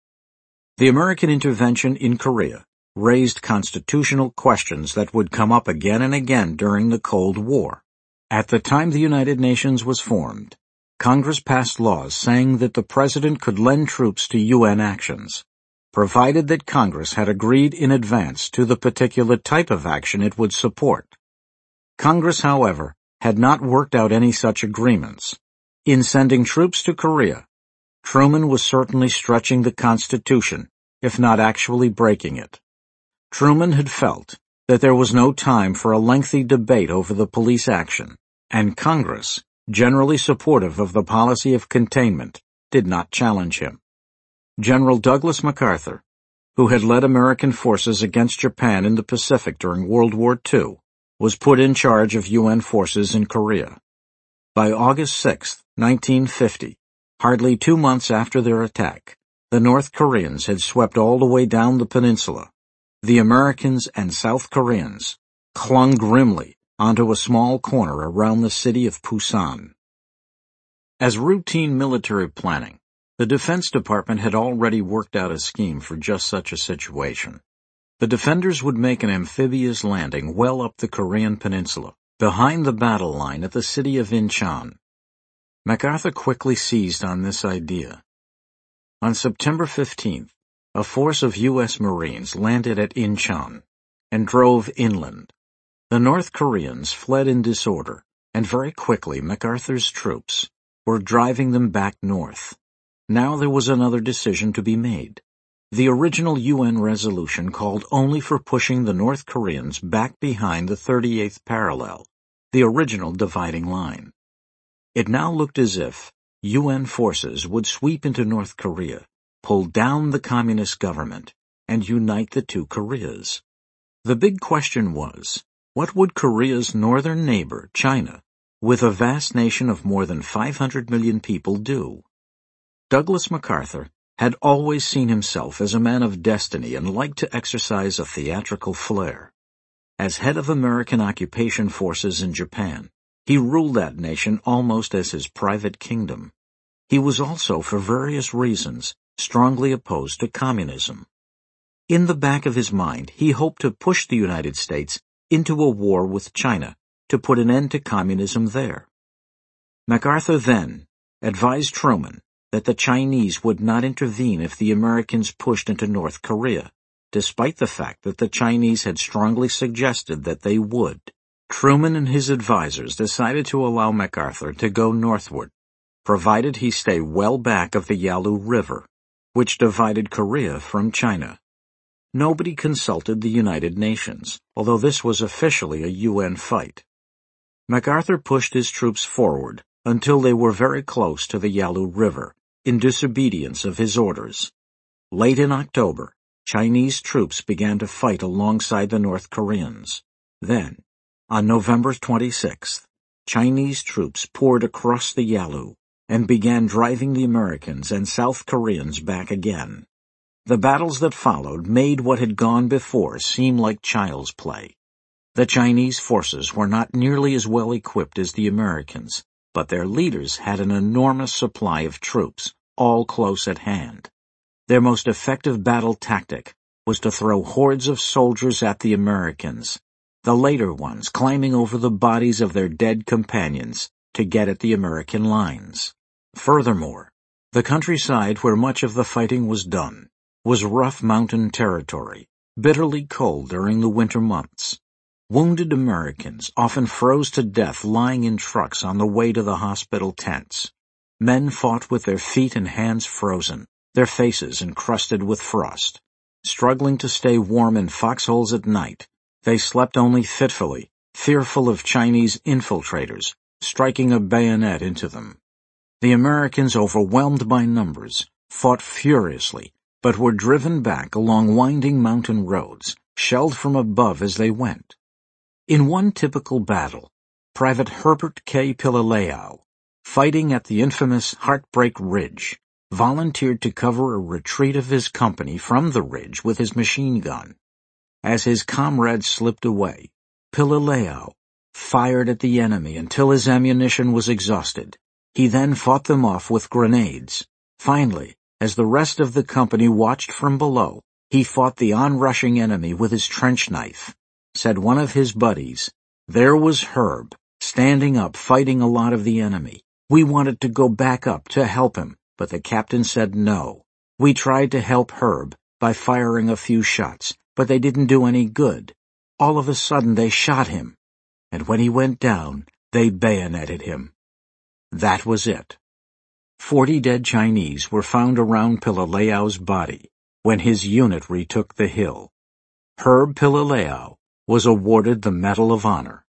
The American intervention in Korea raised constitutional questions that would come up again and again during the Cold War. At the time the United Nations was formed, Congress passed laws saying that the President could lend troops to U N actions, provided that Congress had agreed in advance to the particular type of action it would support. Congress, however, had not worked out any such agreements. In sending troops to Korea, Truman was certainly stretching the Constitution, if not actually breaking it. Truman had felt that there was no time for a lengthy debate over the police action, and Congress, generally supportive of the policy of containment, did not challenge him. General Douglas MacArthur, who had led American forces against Japan in the Pacific during World War Two, was put in charge of U N forces in Korea. By August sixth, nineteen fifty, hardly two months after their attack, the North Koreans had swept all the way down the peninsula. The Americans and South Koreans clung grimly onto a small corner around the city of Pusan. As routine military planning, the Defense Department had already worked out a scheme for just such a situation. The defenders would make an amphibious landing well up the Korean peninsula, behind the battle line at the city of Incheon. MacArthur quickly seized on this idea. On September fifteenth, a force of U S Marines landed at Incheon and drove inland. The North Koreans fled in disorder, and very quickly MacArthur's troops were driving them back north. Now there was another decision to be made. The original U N resolution called only for pushing the North Koreans back behind the thirty-eighth parallel, the original dividing line. It now looked as if U N forces would sweep into North Korea, pull down the communist government, and unite the two Koreas. The big question was, what would Korea's northern neighbor, China, with a vast nation of more than five hundred million people, do? Douglas MacArthur had always seen himself as a man of destiny and liked to exercise a theatrical flair. As head of American occupation forces in Japan, he ruled that nation almost as his private kingdom. He was also, for various reasons, strongly opposed to communism. In the back of his mind, he hoped to push the United States into a war with China to put an end to communism there. MacArthur then advised Truman that the Chinese would not intervene if the Americans pushed into North Korea, despite the fact that the Chinese had strongly suggested that they would. Truman and his advisers decided to allow MacArthur to go northward, provided he stay well back of the Yalu River, which divided Korea from China. Nobody consulted the United Nations, although this was officially a U N fight. MacArthur pushed his troops forward until they were very close to the Yalu River, in disobedience of his orders. Late in October, Chinese troops began to fight alongside the North Koreans. Then, on November twenty-sixth, Chinese troops poured across the Yalu and began driving the Americans and South Koreans back again. The battles that followed made what had gone before seem like child's play. The Chinese forces were not nearly as well equipped as the Americans, but their leaders had an enormous supply of troops, all close at hand. Their most effective battle tactic was to throw hordes of soldiers at the Americans, the later ones climbing over the bodies of their dead companions to get at the American lines. Furthermore, the countryside where much of the fighting was done was rough mountain territory, bitterly cold during the winter months. Wounded Americans often froze to death lying in trucks on the way to the hospital tents. Men fought with their feet and hands frozen, their faces encrusted with frost. Struggling to stay warm in foxholes at night, they slept only fitfully, fearful of Chinese infiltrators striking a bayonet into them. The Americans, overwhelmed by numbers, fought furiously, but were driven back along winding mountain roads, shelled from above as they went. In one typical battle, Private Herbert K. Pilaleo, fighting at the infamous Heartbreak Ridge, volunteered to cover a retreat of his company from the ridge with his machine gun. As his comrades slipped away, Pilaleo fired at the enemy until his ammunition was exhausted. He then fought them off with grenades. Finally, as the rest of the company watched from below, he fought the onrushing enemy with his trench knife. Said one of his buddies, "There was Herb, standing up fighting a lot of the enemy. We wanted to go back up to help him, but the captain said no. We tried to help Herb by firing a few shots, but they didn't do any good. All of a sudden they shot him, and when he went down, they bayoneted him." That was it. Forty dead Chinese were found around Pilaleo's body when his unit retook the hill. Herb Pilaleo was awarded the Medal of Honor.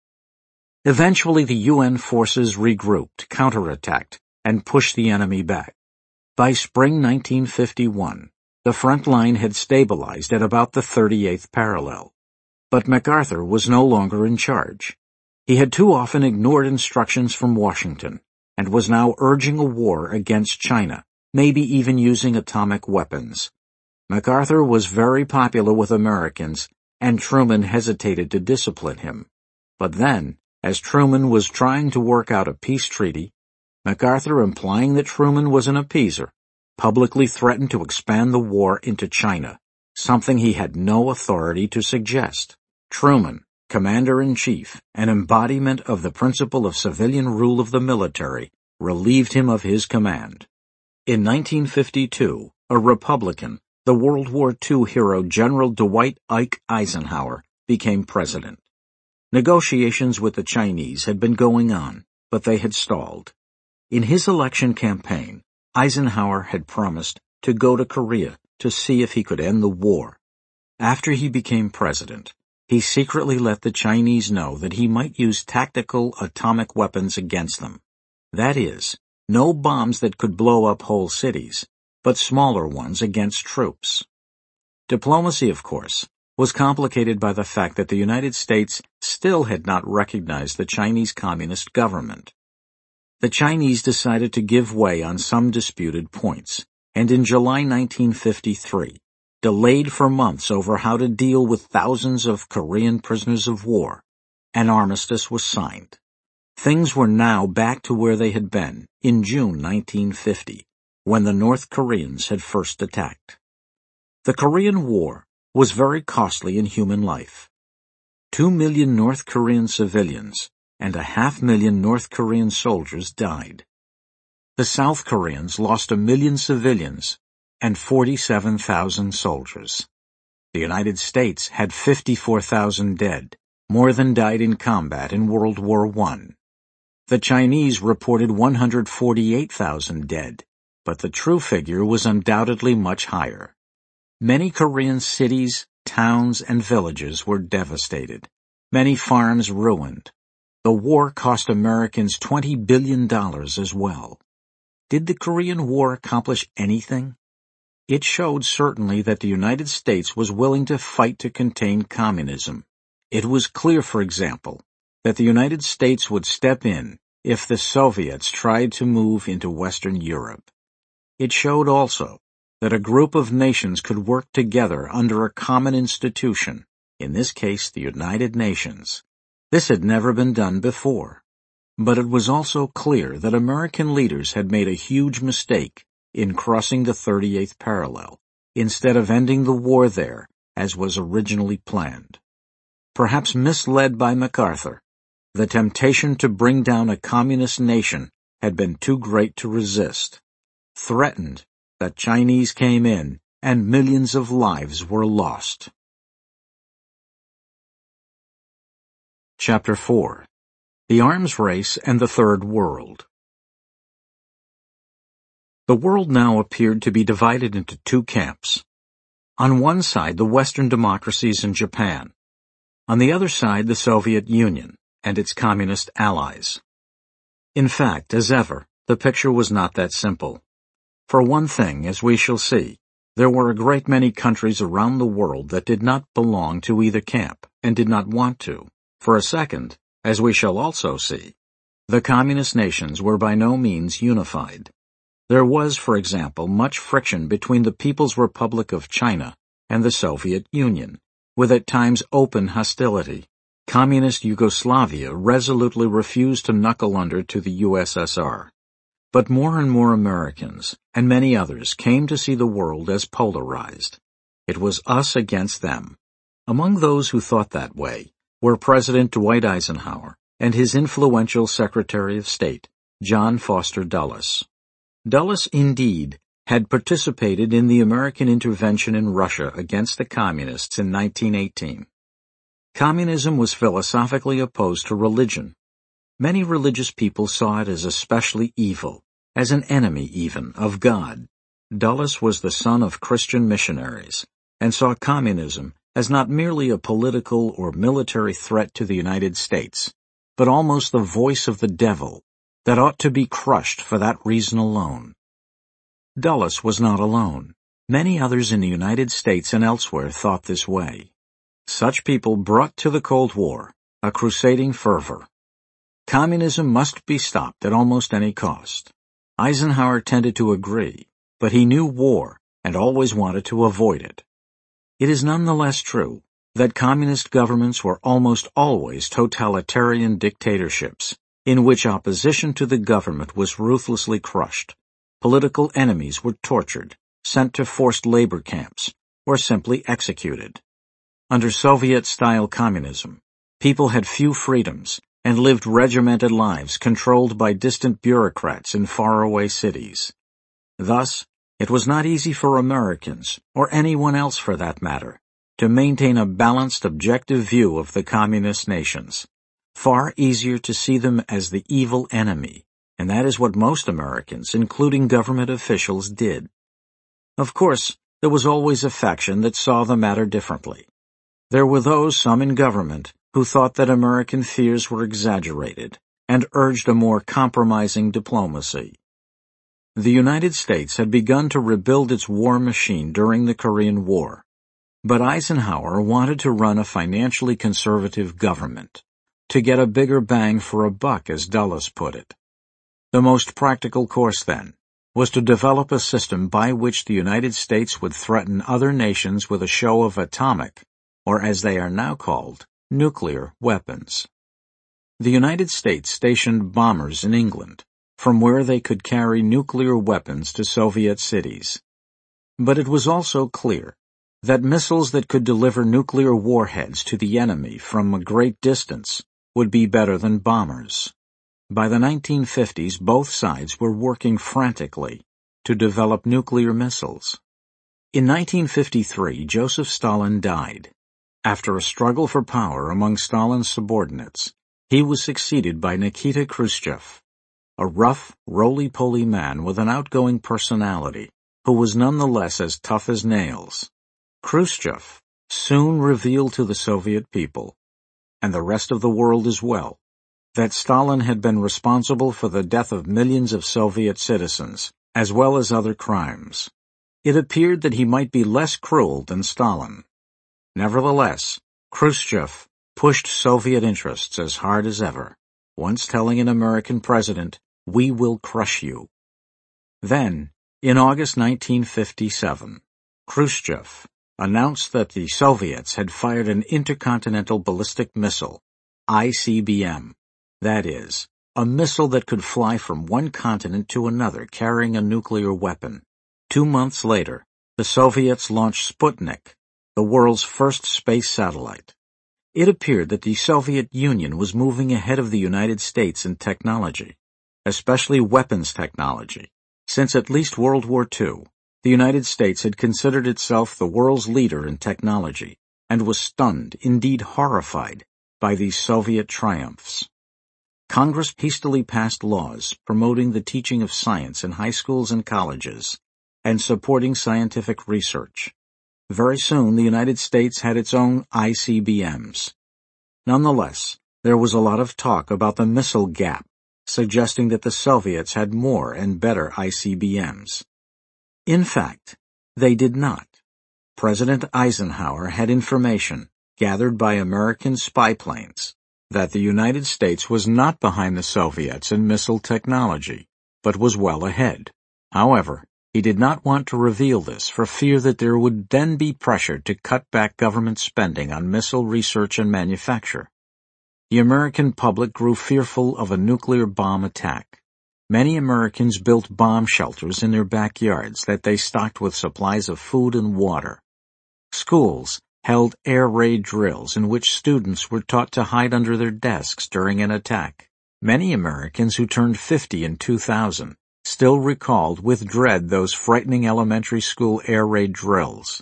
Eventually the U N forces regrouped, counterattacked, and pushed the enemy back. By spring nineteen fifty-one, the front line had stabilized at about the thirty-eighth parallel. But MacArthur was no longer in charge. He had too often ignored instructions from Washington and was now urging a war against China, maybe even using atomic weapons. MacArthur was very popular with Americans, and Truman hesitated to discipline him. But then, as Truman was trying to work out a peace treaty, MacArthur, implying that Truman was an appeaser, publicly threatened to expand the war into China, something he had no authority to suggest. Truman, Commander-in-Chief, an embodiment of the principle of civilian rule of the military, relieved him of his command. In nineteen fifty-two, a Republican, the World War Two hero General Dwight Ike Eisenhower became president. Negotiations with the Chinese had been going on, but they had stalled. In his election campaign, Eisenhower had promised to go to Korea to see if he could end the war. After he became president, he secretly let the Chinese know that he might use tactical atomic weapons against them. That is, no bombs that could blow up whole cities, but smaller ones against troops. Diplomacy, of course, was complicated by the fact that the United States still had not recognized the Chinese Communist government. The Chinese decided to give way on some disputed points, and in July nineteen fifty-three, delayed for months over how to deal with thousands of Korean prisoners of war, an armistice was signed. Things were now back to where they had been in June nineteen fifty, when the North Koreans had first attacked. The Korean War was very costly in human life. Two million North Korean civilians and a half million North Korean soldiers died. The South Koreans lost a million civilians and forty-seven thousand soldiers. The United States had fifty-four thousand dead, more than died in combat in World War One. The Chinese reported one hundred forty-eight thousand dead, but the true figure was undoubtedly much higher. Many Korean cities, towns, and villages were devastated. Many farms ruined. The war cost Americans twenty billion dollars as well. Did the Korean War accomplish anything? It showed certainly that the United States was willing to fight to contain communism. It was clear, for example, that the United States would step in if the Soviets tried to move into Western Europe. It showed also that a group of nations could work together under a common institution, in this case the United Nations. This had never been done before. But it was also clear that American leaders had made a huge mistake in crossing the thirty-eighth parallel, instead of ending the war there, as was originally planned. Perhaps misled by MacArthur, the temptation to bring down a communist nation had been too great to resist. Threatened, the Chinese came in, and millions of lives were lost. Chapter four. The Arms Race and the Third World. The world now appeared to be divided into two camps. On one side, the Western democracies and Japan. On the other side, the Soviet Union and its communist allies. In fact, as ever, the picture was not that simple. For one thing, as we shall see, There were a great many countries around the world that did not belong to either camp, and did not want to. For a second, as we shall also see, the communist nations were by no means unified. There was, for example, much friction between the People's Republic of China and the Soviet Union, with at times open hostility. Communist Yugoslavia resolutely refused to knuckle under to the U S S R. But more and more Americans, and many others, came to see the world as polarized. It was us against them. Among those who thought that way were President Dwight Eisenhower and his influential Secretary of State, John Foster Dulles. Dulles, indeed, had participated in the American intervention in Russia against the Communists in nineteen eighteen. Communism was philosophically opposed to religion. Many religious people saw it as especially evil, as an enemy even, of God. Dulles was the son of Christian missionaries, and saw communism as not merely a political or military threat to the United States, but almost the voice of the devil that ought to be crushed for that reason alone. Dulles was not alone. Many others in the United States and elsewhere thought this way. Such people brought to the Cold War a crusading fervor. Communism must be stopped at almost any cost. Eisenhower tended to agree, but he knew war and always wanted to avoid it. It is nonetheless true that communist governments were almost always totalitarian dictatorships, in which opposition to the government was ruthlessly crushed. Political enemies were tortured, sent to forced labor camps, or simply executed. Under Soviet-style communism, people had few freedoms and lived regimented lives controlled by distant bureaucrats in faraway cities. Thus, it was not easy for Americans, or anyone else for that matter, to maintain a balanced, objective view of the communist nations. Far easier to see them as the evil enemy, and that is what most Americans, including government officials, did. Of course, there was always a faction that saw the matter differently. There were those, some in government, who thought that American fears were exaggerated and urged a more compromising diplomacy. The United States had begun to rebuild its war machine during the Korean War, but Eisenhower wanted to run a financially conservative government, to get a bigger bang for a buck, as Dulles put it. The most practical course, then, was to develop a system by which the United States would threaten other nations with a show of atomic, or as they are now called, nuclear weapons. The United States stationed bombers in England, from where they could carry nuclear weapons to Soviet cities. But it was also clear that missiles that could deliver nuclear warheads to the enemy from a great distance would be better than bombers. By the nineteen fifties, both sides were working frantically to develop nuclear missiles. In nineteen fifty-three, Joseph Stalin died. After a struggle for power among Stalin's subordinates, he was succeeded by Nikita Khrushchev, a rough, roly-poly man with an outgoing personality, who was nonetheless as tough as nails. Khrushchev soon revealed to the Soviet people, and the rest of the world as well, that Stalin had been responsible for the death of millions of Soviet citizens, as well as other crimes. It appeared that he might be less cruel than Stalin. Nevertheless, Khrushchev pushed Soviet interests as hard as ever, once telling an American president, "We will crush you." Then, in August nineteen fifty-seven, Khrushchev announced that the Soviets had fired an intercontinental ballistic missile, I C B M, that is, a missile that could fly from one continent to another carrying a nuclear weapon. Two months later, the Soviets launched Sputnik, the world's first space satellite. It appeared that the Soviet Union was moving ahead of the United States in technology, especially weapons technology, since at least World War Two, the United States had considered itself the world's leader in technology, and was stunned, indeed horrified, by these Soviet triumphs. Congress hastily passed laws promoting the teaching of science in high schools and colleges, and supporting scientific research. Very soon the United States had its own I C B Ms. Nonetheless, there was a lot of talk about the missile gap, suggesting that the Soviets had more and better I C B Ms. In fact, They did not. President Eisenhower had information, gathered by American spy planes, that the United States was not behind the Soviets in missile technology, but was well ahead. However, he did not want to reveal this for fear that there would then be pressure to cut back government spending on missile research and manufacture. The American public grew fearful of a nuclear bomb attack. Many Americans built bomb shelters in their backyards that they stocked with supplies of food and water. Schools held air raid drills in which students were taught to hide under their desks during an attack. Many Americans who turned fifty in two thousand still recalled with dread those frightening elementary school air raid drills.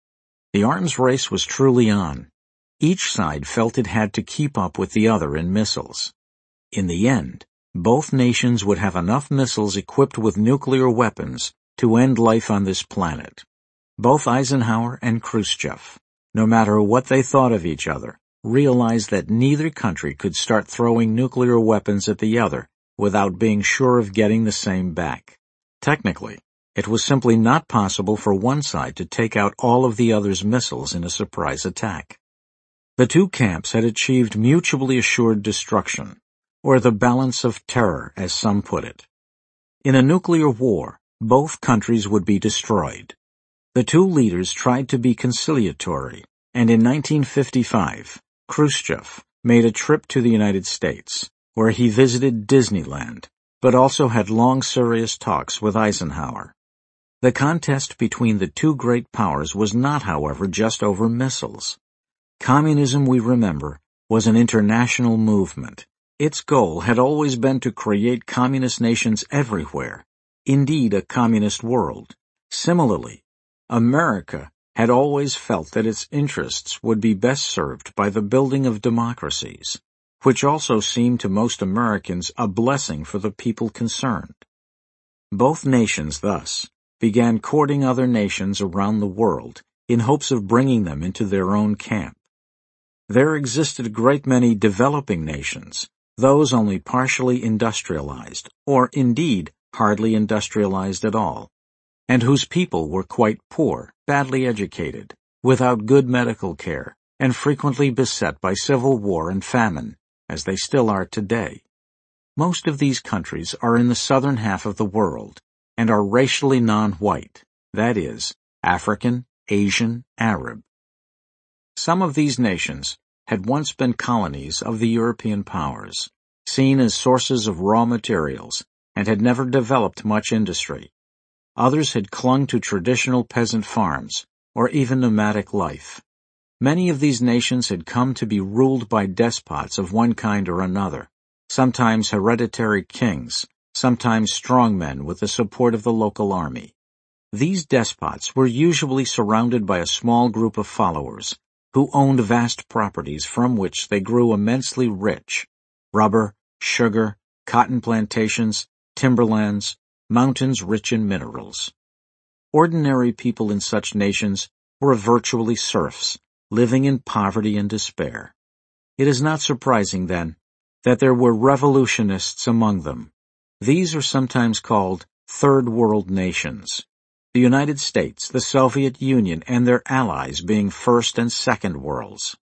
The arms race was truly on. Each side felt it had to keep up with the other in missiles. In the end, both nations would have enough missiles equipped with nuclear weapons to end life on this planet. Both Eisenhower and Khrushchev, no matter what they thought of each other, realized that neither country could start throwing nuclear weapons at the other without being sure of getting the same back. Technically, it was simply not possible for one side to take out all of the other's missiles in a surprise attack. The two camps had achieved mutually assured destruction, or the balance of terror, as some put it. In a nuclear war, both countries would be destroyed. The two leaders tried to be conciliatory, and in nineteen fifty-five, Khrushchev made a trip to the United States, where he visited Disneyland, but also had long serious talks with Eisenhower. The contest between the two great powers was not, however, just over missiles. Communism, we remember, was an international movement. Its goal had always been to create communist nations everywhere, indeed a communist world. Similarly, America had always felt that its interests would be best served by the building of democracies, which also seemed to most Americans a blessing for the people concerned. Both nations, thus, began courting other nations around the world in hopes of bringing them into their own camp. There existed a great many developing nations, those only partially industrialized, or indeed hardly industrialized at all, and whose people were quite poor, badly educated, without good medical care, and frequently beset by civil war and famine, as they still are today. Most of these countries are in the southern half of the world, and are racially non-white, that is, African, Asian, Arab. Some of these nations had once been colonies of the European powers, seen as sources of raw materials, and had never developed much industry. Others had clung to traditional peasant farms, or even nomadic life. Many of these nations had come to be ruled by despots of one kind or another, sometimes hereditary kings, sometimes strongmen with the support of the local army. These despots were usually surrounded by a small group of followers, who owned vast properties from which they grew immensely rich: rubber, sugar, cotton plantations, timberlands, mountains rich in minerals. Ordinary people in such nations were virtually serfs, living in poverty and despair. It is not surprising, then, that there were revolutionists among them. These are sometimes called Third World nations, the United States, the Soviet Union, and their allies being First and Second Worlds.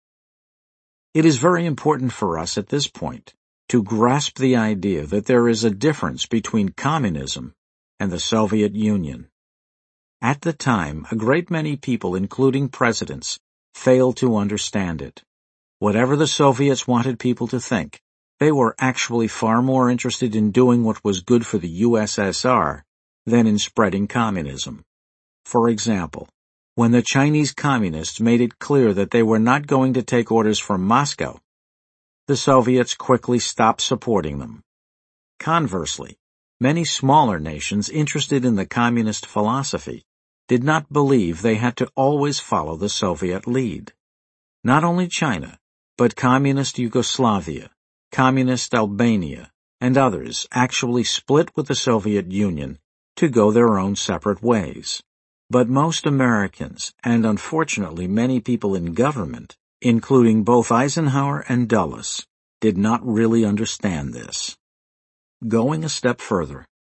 It is very important for us at this point to grasp the idea that there is a difference between communism and the Soviet Union. At the time, a great many people, including presidents, failed to understand it. Whatever the Soviets wanted people to think, they were actually far more interested in doing what was good for the U S S R than in spreading communism. For example, when the Chinese communists made it clear that they were not going to take orders from Moscow, the Soviets quickly stopped supporting them. Conversely, many smaller nations interested in the communist philosophy did not believe they had to always follow the Soviet lead. Not only China, but communist Yugoslavia, communist Albania, and others actually split with the Soviet Union to go their own separate ways. But most Americans, and unfortunately many people in government, including both Eisenhower and Dulles, did not really understand this. Going a step further,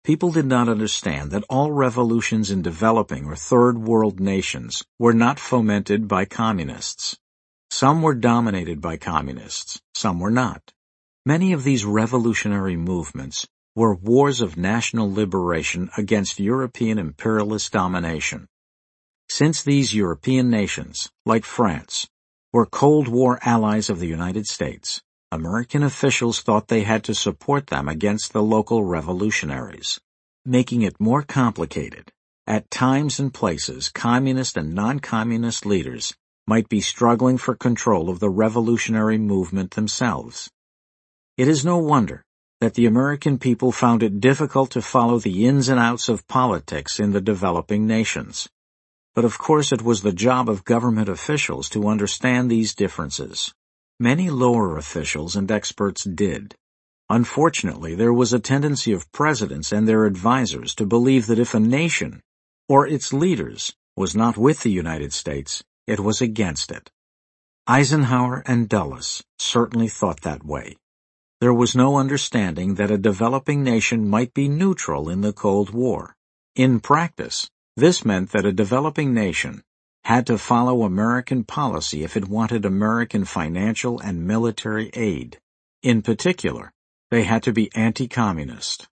People did not understand that all revolutions in developing or third world nations were not fomented by communists. Some were dominated by communists, some were not. Many of these revolutionary movements were wars of national liberation against European imperialist domination. Since these European nations, like France, were Cold War allies of the United States, American officials thought they had to support them against the local revolutionaries, making it more complicated. At times and places, communist and non-communist leaders might be struggling for control of the revolutionary movement themselves. It is no wonder that the American people found it difficult to follow the ins and outs of politics in the developing nations. But of course it was the job of government officials to understand these differences. Many lower officials and experts did. Unfortunately, there was a tendency of presidents and their advisers to believe that if a nation, or its leaders, was not with the United States, it was against it. Eisenhower and Dulles certainly thought that way. There was no understanding that a developing nation might be neutral in the Cold War. In practice, this meant that a developing nation had to follow American policy if it wanted American financial and military aid. In particular, they had to be anti-communist.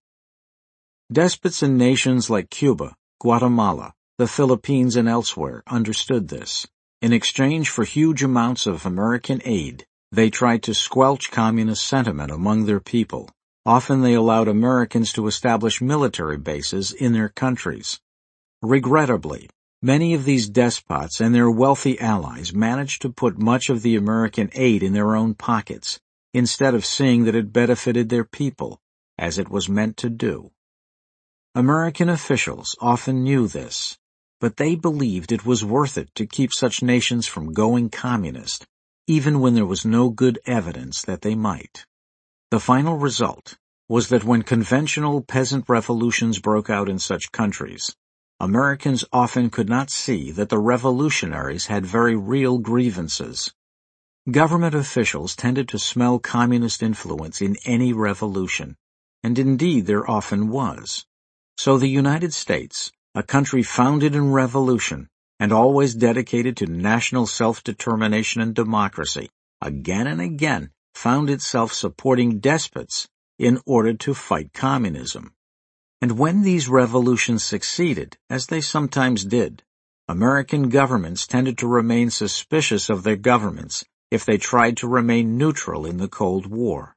Despots in nations like Cuba, Guatemala, the Philippines, and elsewhere understood this. In exchange for huge amounts of American aid, they tried to squelch communist sentiment among their people. Often they allowed Americans to establish military bases in their countries. Regrettably, many of these despots and their wealthy allies managed to put much of the American aid in their own pockets, instead of seeing that it benefited their people, as it was meant to do. American officials often knew this, but they believed it was worth it to keep such nations from going communist, even when there was no good evidence that they might. The final result was that when conventional peasant revolutions broke out in such countries, Americans often could not see that the revolutionaries had very real grievances. Government officials tended to smell communist influence in any revolution, and indeed there often was. So the United States, a country founded in revolution and always dedicated to national self-determination and democracy, again and again found itself supporting despots in order to fight communism. And when these revolutions succeeded, as they sometimes did, American governments tended to remain suspicious of their governments if they tried to remain neutral in the Cold War.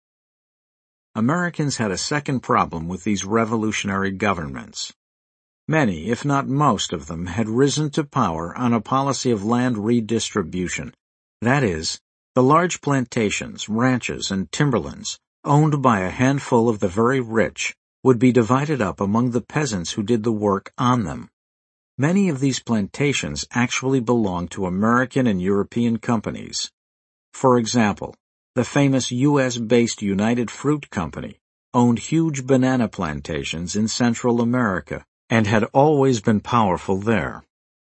Americans had a second problem with these revolutionary governments. Many, if not most of them, had risen to power on a policy of land redistribution. That is, the large plantations, ranches, and timberlands owned by a handful of the very rich would be divided up among the peasants who did the work on them. Many of these plantations actually belonged to American and European companies. For example, the famous U S-based United Fruit Company owned huge banana plantations in Central America and had always been powerful there.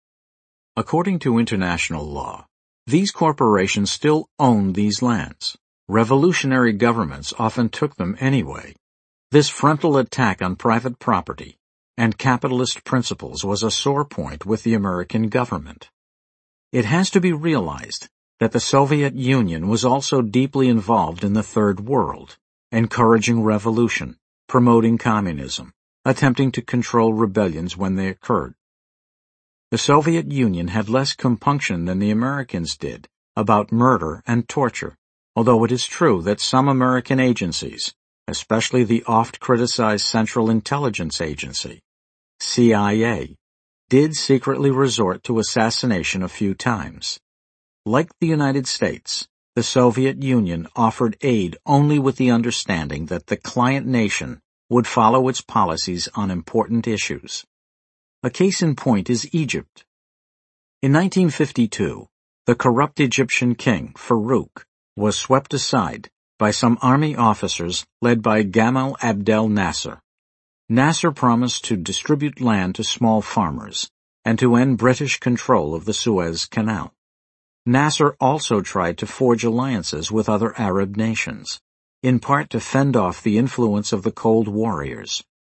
According to international law, these corporations still owned these lands. Revolutionary governments often took them anyway. This frontal attack on private property and capitalist principles was a sore point with the American government. It has to be realized that the Soviet Union was also deeply involved in the Third World, encouraging revolution, promoting communism, attempting to control rebellions when they occurred. The Soviet Union had less compunction than the Americans did about murder and torture, although it is true that some American agencies, especially the oft-criticized Central Intelligence Agency, C I A, did secretly resort to assassination a few times. Like the United States, the Soviet Union offered aid only with the understanding that the client nation would follow its policies on important issues. A case in point is Egypt. In nineteen fifty-two, the corrupt Egyptian king, Farouk, was swept aside by some army officers led by Gamal Abdel Nasser. Nasser promised to distribute land to small farmers and to end British control of the Suez Canal. Nasser also tried to forge alliances with other Arab nations, in part to fend off the influence of the Cold Warriors.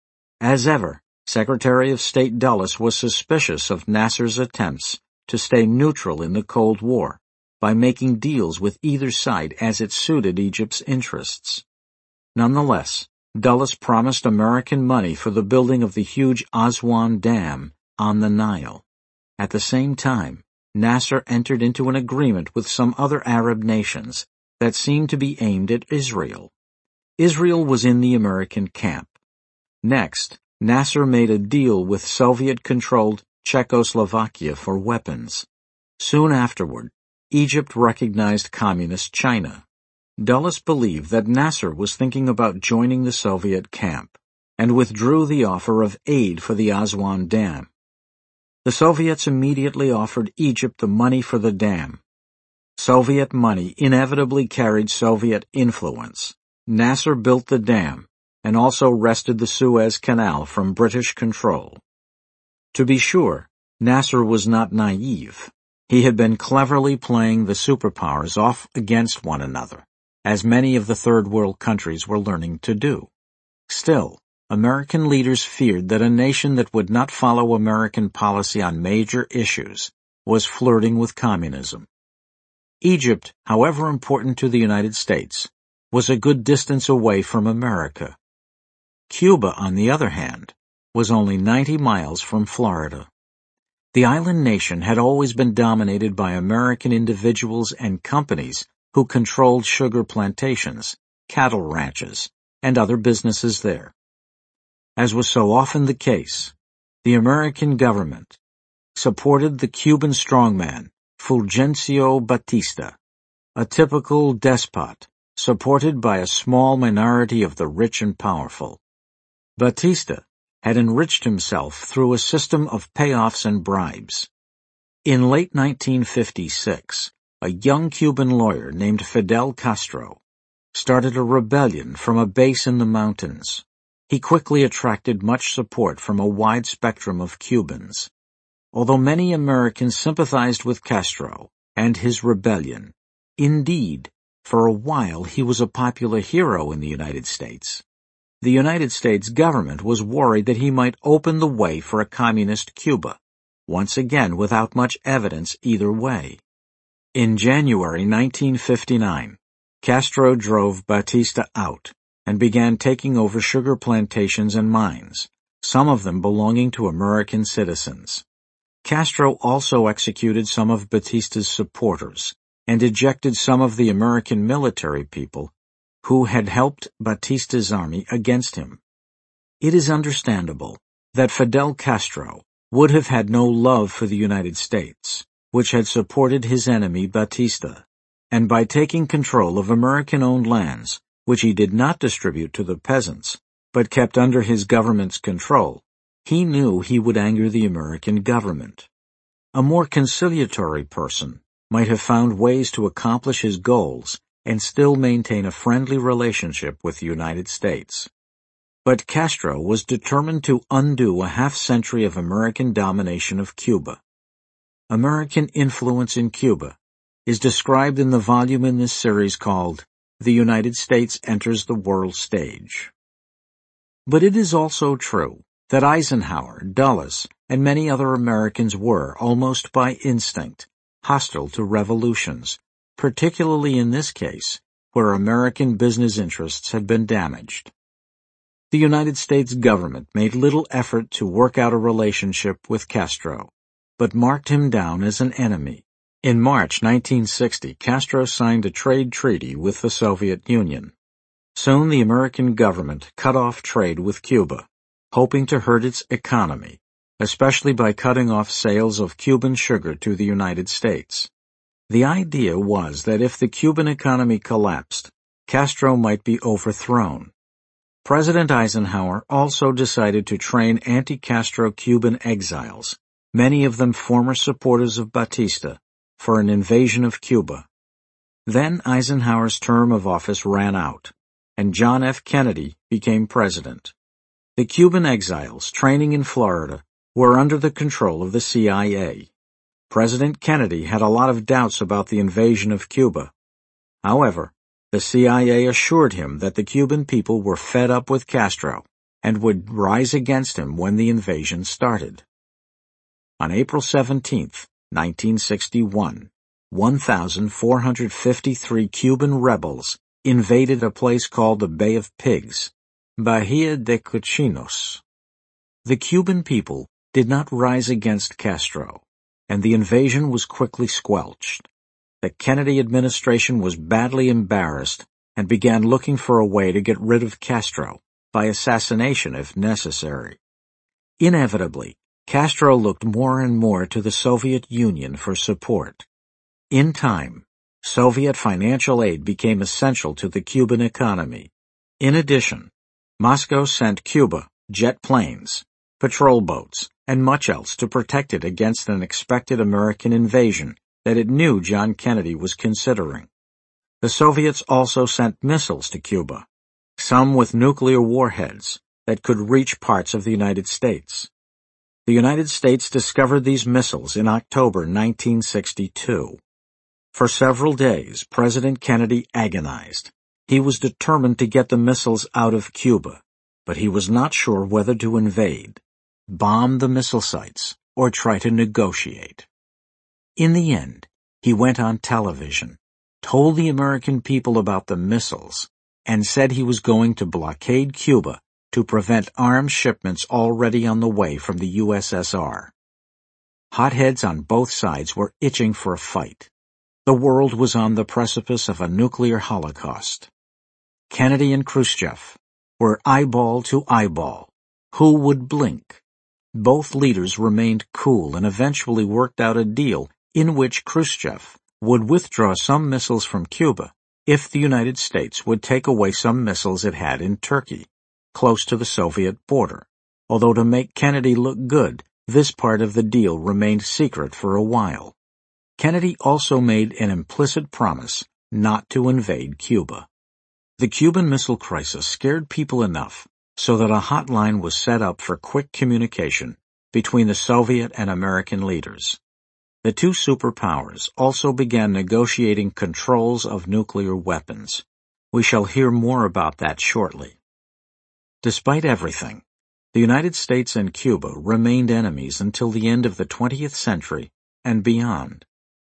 As ever, Secretary of State Dulles was suspicious of Nasser's attempts to stay neutral in the Cold War by making deals with either side as it suited Egypt's interests. Nonetheless, Dulles promised American money for the building of the huge Aswan Dam on the Nile. At the same time, Nasser entered into an agreement with some other Arab nations that seemed to be aimed at Israel. Israel was in the American camp. Next, Nasser made a deal with Soviet-controlled Czechoslovakia for weapons. Soon afterward, Egypt recognized Communist China. Dulles believed that Nasser was thinking about joining the Soviet camp, and withdrew the offer of aid for the Aswan Dam. The Soviets immediately offered Egypt the money for the dam. Soviet money inevitably carried Soviet influence. Nasser built the dam, and also wrested the Suez Canal from British control. To be sure, Nasser was not naive. He had been cleverly playing the superpowers off against one another, as many of the Third World countries were learning to do. Still, American leaders feared that a nation that would not follow American policy on major issues was flirting with communism. Egypt, however important to the United States, was a good distance away from America. Cuba, on the other hand, was only ninety miles from Florida. The island nation had always been dominated by American individuals and companies who controlled sugar plantations, cattle ranches, and other businesses there. As was so often the case, the American government supported the Cuban strongman Fulgencio Batista, a typical despot supported by a small minority of the rich and powerful. Batista had enriched himself through a system of payoffs and bribes. In late nineteen fifty-six, a young Cuban lawyer named Fidel Castro started a rebellion from a base in the mountains. He quickly attracted much support from a wide spectrum of Cubans. Although many Americans sympathized with Castro and his rebellion, indeed, for a while he was a popular hero in the United States. The United States government was worried that he might open the way for a communist Cuba, once again without much evidence either way. In January nineteen fifty-nine, Castro drove Batista out and began taking over sugar plantations and mines, some of them belonging to American citizens. Castro also executed some of Batista's supporters and ejected some of the American military people who had helped Batista's army against him. It is understandable that Fidel Castro would have had no love for the United States, which had supported his enemy Batista, and by taking control of American-owned lands, which he did not distribute to the peasants, but kept under his government's control, he knew he would anger the American government. A more conciliatory person might have found ways to accomplish his goals and still maintain a friendly relationship with the United States. But Castro was determined to undo a half-century of American domination of Cuba. American influence in Cuba is described in the volume in this series called The United States Enters the World Stage. But it is also true that Eisenhower, Dulles, and many other Americans were, almost by instinct, hostile to revolutions, particularly in this case, where American business interests had been damaged. The United States government made little effort to work out a relationship with Castro, but marked him down as an enemy. In March nineteen sixty, Castro signed a trade treaty with the Soviet Union. Soon the American government cut off trade with Cuba, hoping to hurt its economy, especially by cutting off sales of Cuban sugar to the United States. The idea was that if the Cuban economy collapsed, Castro might be overthrown. President Eisenhower also decided to train anti-Castro Cuban exiles, many of them former supporters of Batista, for an invasion of Cuba. Then Eisenhower's term of office ran out, and John F. Kennedy became president. The Cuban exiles training in Florida were under the control of the C I A. President Kennedy had a lot of doubts about the invasion of Cuba. However, the C I A assured him that the Cuban people were fed up with Castro and would rise against him when the invasion started. On April seventeenth, nineteen sixty-one, one thousand four hundred fifty-three Cuban rebels invaded a place called the Bay of Pigs, Bahia de Cochinos. The Cuban people did not rise against Castro, and the invasion was quickly squelched. The Kennedy administration was badly embarrassed and began looking for a way to get rid of Castro, by assassination if necessary. Inevitably, Castro looked more and more to the Soviet Union for support. In time, Soviet financial aid became essential to the Cuban economy. In addition, Moscow sent Cuba jet planes, patrol boats, and much else to protect it against an expected American invasion that it knew John Kennedy was considering. The Soviets also sent missiles to Cuba, some with nuclear warheads that could reach parts of the United States. The United States discovered these missiles in October nineteen sixty-two. For several days, President Kennedy agonized. He was determined to get the missiles out of Cuba, but he was not sure whether to invade, bomb the missile sites, or try to negotiate. In the end, he went on television, told the American people about the missiles, and said he was going to blockade Cuba to prevent arms shipments already on the way from the U S S R. Hotheads on both sides were itching for a fight. The world was on the precipice of a nuclear holocaust. Kennedy and Khrushchev were eyeball to eyeball. Who would blink? Both leaders remained cool and eventually worked out a deal in which Khrushchev would withdraw some missiles from Cuba if the United States would take away some missiles it had in Turkey, close to the Soviet border, although to make Kennedy look good, this part of the deal remained secret for a while. Kennedy also made an implicit promise not to invade Cuba. The Cuban Missile Crisis scared people enough so that a hotline was set up for quick communication between the Soviet and American leaders. The two superpowers also began negotiating controls of nuclear weapons. We shall hear more about that shortly. Despite everything, the United States and Cuba remained enemies until the end of the twentieth century and beyond.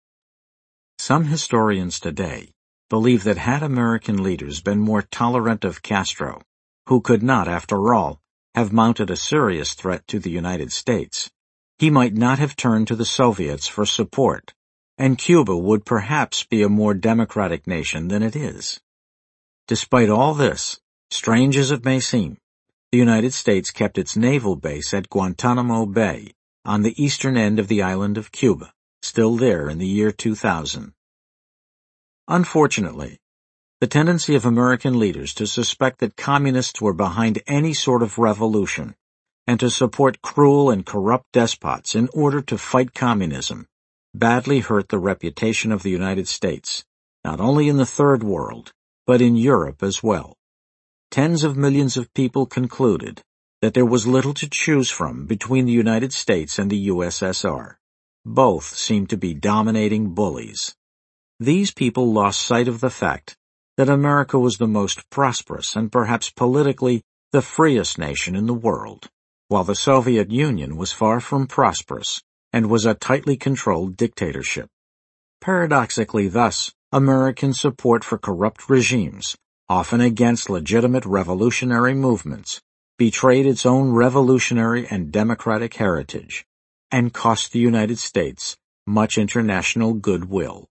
Some historians today believe that had American leaders been more tolerant of Castro, who could not, after all, have mounted a serious threat to the United States, he might not have turned to the Soviets for support, and Cuba would perhaps be a more democratic nation than it is. Despite all this, strange as it may seem, the United States kept its naval base at Guantanamo Bay, on the eastern end of the island of Cuba, still there in the year two thousand. Unfortunately, the tendency of American leaders to suspect that communists were behind any sort of revolution and to support cruel and corrupt despots in order to fight communism badly hurt the reputation of the United States, not only in the Third World, but in Europe as well. Tens of millions of people concluded that there was little to choose from between the United States and the U S S R. Both seemed to be dominating bullies. These people lost sight of the fact that America was the most prosperous and perhaps politically the freest nation in the world, while the Soviet Union was far from prosperous and was a tightly controlled dictatorship. Paradoxically, thus, American support for corrupt regimes, often against legitimate revolutionary movements, betrayed its own revolutionary and democratic heritage, and cost the United States much international goodwill.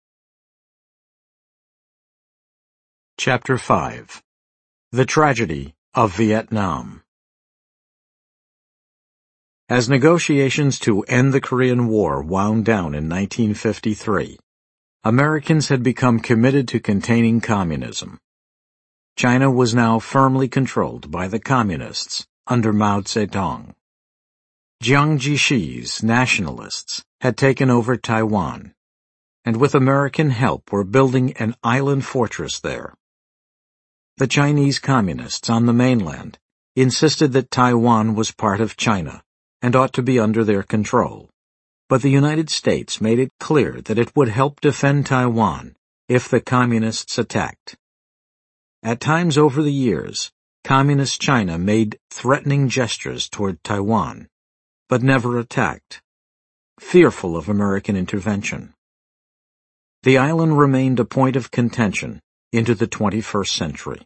Chapter five. The Tragedy of Vietnam. As negotiations to end the Korean War wound down in nineteen fifty-three, Americans had become committed to containing communism. China was now firmly controlled by the Communists under Mao Zedong. Jiang Jishi's nationalists had taken over Taiwan, and with American help were building an island fortress there. The Chinese Communists on the mainland insisted that Taiwan was part of China and ought to be under their control, but the United States made it clear that it would help defend Taiwan if the Communists attacked. At times over the years, Communist China made threatening gestures toward Taiwan, but never attacked, fearful of American intervention. The island remained a point of contention into the twenty-first century.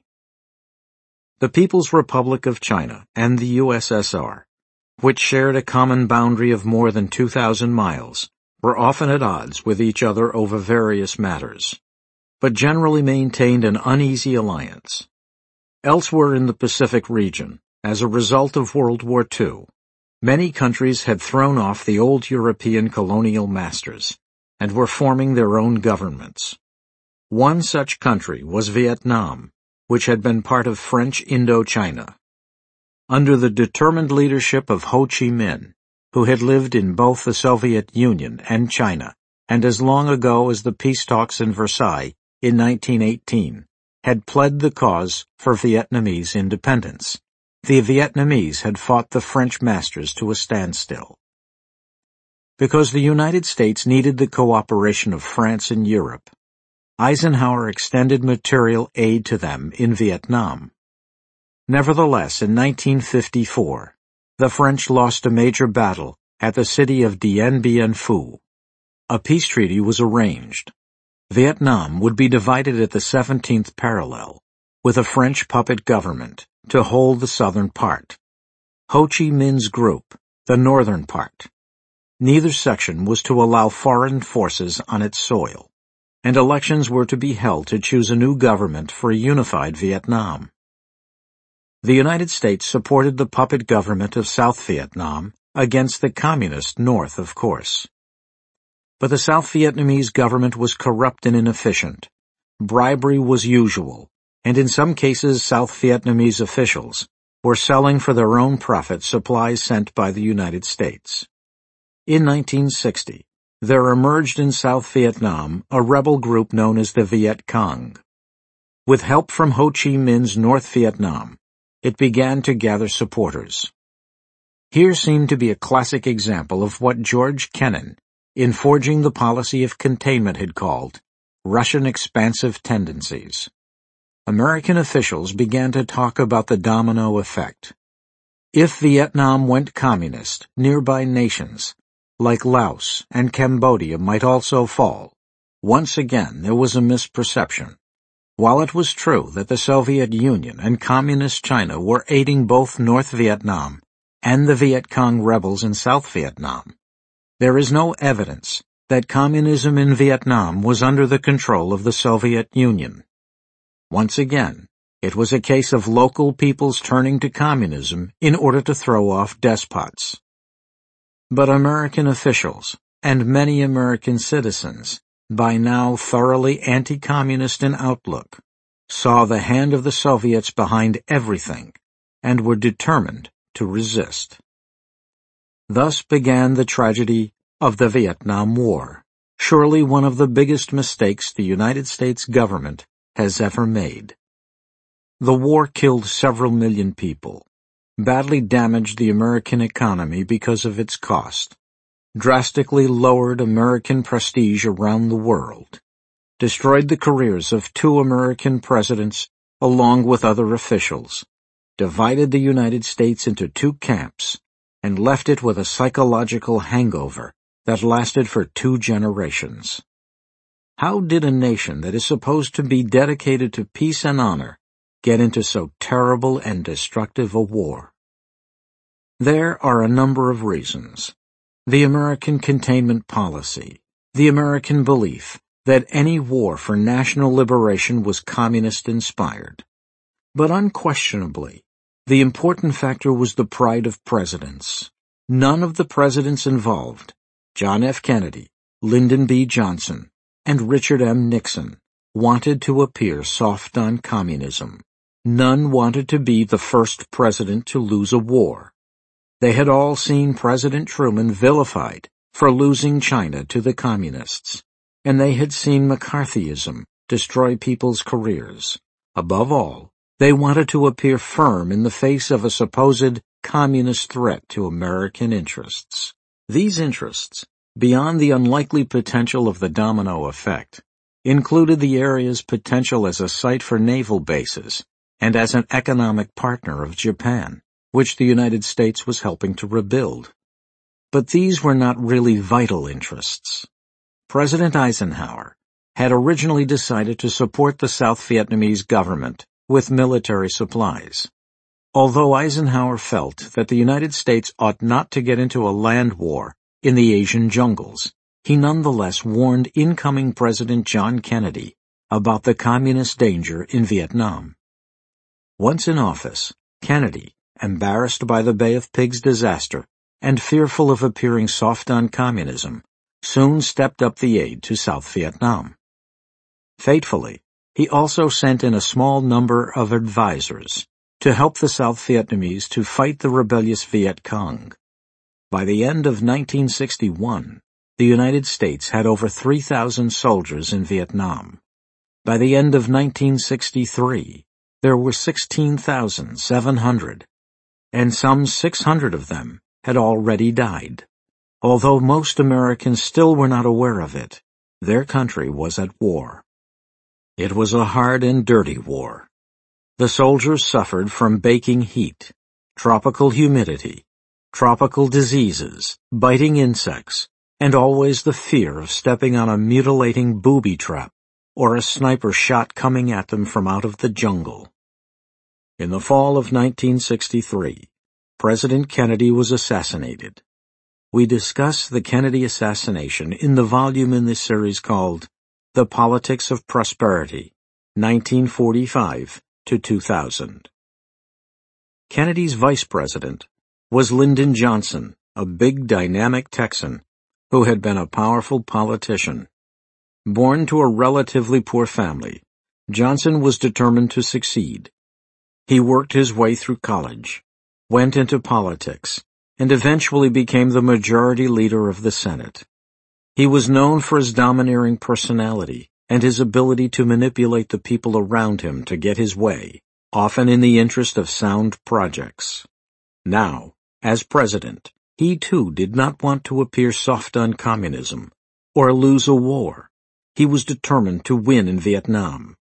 The People's Republic of China and the U S S R, which shared a common boundary of more than two thousand miles, were often at odds with each other over various matters, but generally maintained an uneasy alliance. Elsewhere in the Pacific region, as a result of World War Two, many countries had thrown off the old European colonial masters and were forming their own governments. One such country was Vietnam, which had been part of French Indochina. Under the determined leadership of Ho Chi Minh, who had lived in both the Soviet Union and China, and as long ago as the peace talks in Versailles in nineteen eighteen, had pled the cause for Vietnamese independence. The Vietnamese had fought the French masters to a standstill. Because the United States needed the cooperation of France and Europe, Eisenhower extended material aid to them in Vietnam. Nevertheless, in nineteen fifty-four, the French lost a major battle at the city of Dien Bien Phu. A peace treaty was arranged. Vietnam would be divided at the seventeenth parallel, with a French puppet government to hold the southern part. Ho Chi Minh's group, the northern part. Neither section was to allow foreign forces on its soil, and elections were to be held to choose a new government for a unified Vietnam. The United States supported the puppet government of South Vietnam against the communist North, of course. But the South Vietnamese government was corrupt and inefficient. Bribery was usual, and in some cases South Vietnamese officials were selling for their own profit supplies sent by the United States. In nineteen sixty, there emerged in South Vietnam a rebel group known as the Viet Cong. With help from Ho Chi Minh's North Vietnam, it began to gather supporters. Here seemed to be a classic example of what George Kennan, in forging the policy of containment, had called Russian expansive tendencies. American officials began to talk about the domino effect. If Vietnam went communist, nearby nations, like Laos and Cambodia, might also fall. Once again, there was a misperception. While it was true that the Soviet Union and Communist China were aiding both North Vietnam and the Viet Cong rebels in South Vietnam, there is no evidence that communism in Vietnam was under the control of the Soviet Union. Once again, it was a case of local peoples turning to communism in order to throw off despots. But American officials, and many American citizens, by now thoroughly anti-communist in outlook, saw the hand of the Soviets behind everything, and were determined to resist. Thus began the tragedy of the Vietnam War, surely one of the biggest mistakes the United States government has ever made. The war killed several million people, badly damaged the American economy because of its cost, drastically lowered American prestige around the world, destroyed the careers of two American presidents along with other officials, divided the United States into two camps, and left it with a psychological hangover that lasted for two generations. How did a nation that is supposed to be dedicated to peace and honor get into so terrible and destructive a war? There are a number of reasons. The American containment policy, the American belief that any war for national liberation was communist-inspired. But unquestionably, the important factor was the pride of presidents. None of the presidents involved, John F. Kennedy, Lyndon B. Johnson, and Richard M. Nixon, wanted to appear soft on communism. None wanted to be the first president to lose a war. They had all seen President Truman vilified for losing China to the communists, and they had seen McCarthyism destroy people's careers. Above all, they wanted to appear firm in the face of a supposed communist threat to American interests. These interests, beyond the unlikely potential of the domino effect, included the area's potential as a site for naval bases and as an economic partner of Japan, which the United States was helping to rebuild. But these were not really vital interests. President Eisenhower had originally decided to support the South Vietnamese government with military supplies. Although Eisenhower felt that the United States ought not to get into a land war in the Asian jungles, he nonetheless warned incoming President John Kennedy about the communist danger in Vietnam. Once in office, Kennedy, embarrassed by the Bay of Pigs disaster and fearful of appearing soft on communism, soon stepped up the aid to South Vietnam. Fatefully, he also sent in a small number of advisors to help the South Vietnamese to fight the rebellious Viet Cong. By the end of nineteen sixty-one, the United States had over three thousand soldiers in Vietnam. By the end of nineteen sixty-three, there were sixteen thousand seven hundred, and some six hundred of them had already died. Although most Americans still were not aware of it, their country was at war. It was a hard and dirty war. The soldiers suffered from baking heat, tropical humidity, tropical diseases, biting insects, and always the fear of stepping on a mutilating booby trap or a sniper shot coming at them from out of the jungle. In the fall of nineteen sixty-three, President Kennedy was assassinated. We discuss the Kennedy assassination in the volume in this series called The Politics of Prosperity, nineteen forty-five to two thousand. Kennedy's vice president was Lyndon Johnson, a big dynamic Texan who had been a powerful politician. Born to a relatively poor family, Johnson was determined to succeed. He worked his way through college, went into politics, and eventually became the majority leader of the Senate. He was known for his domineering personality and his ability to manipulate the people around him to get his way, often in the interest of sound projects. Now, as president, he too did not want to appear soft on communism or lose a war. He was determined to win in Vietnam.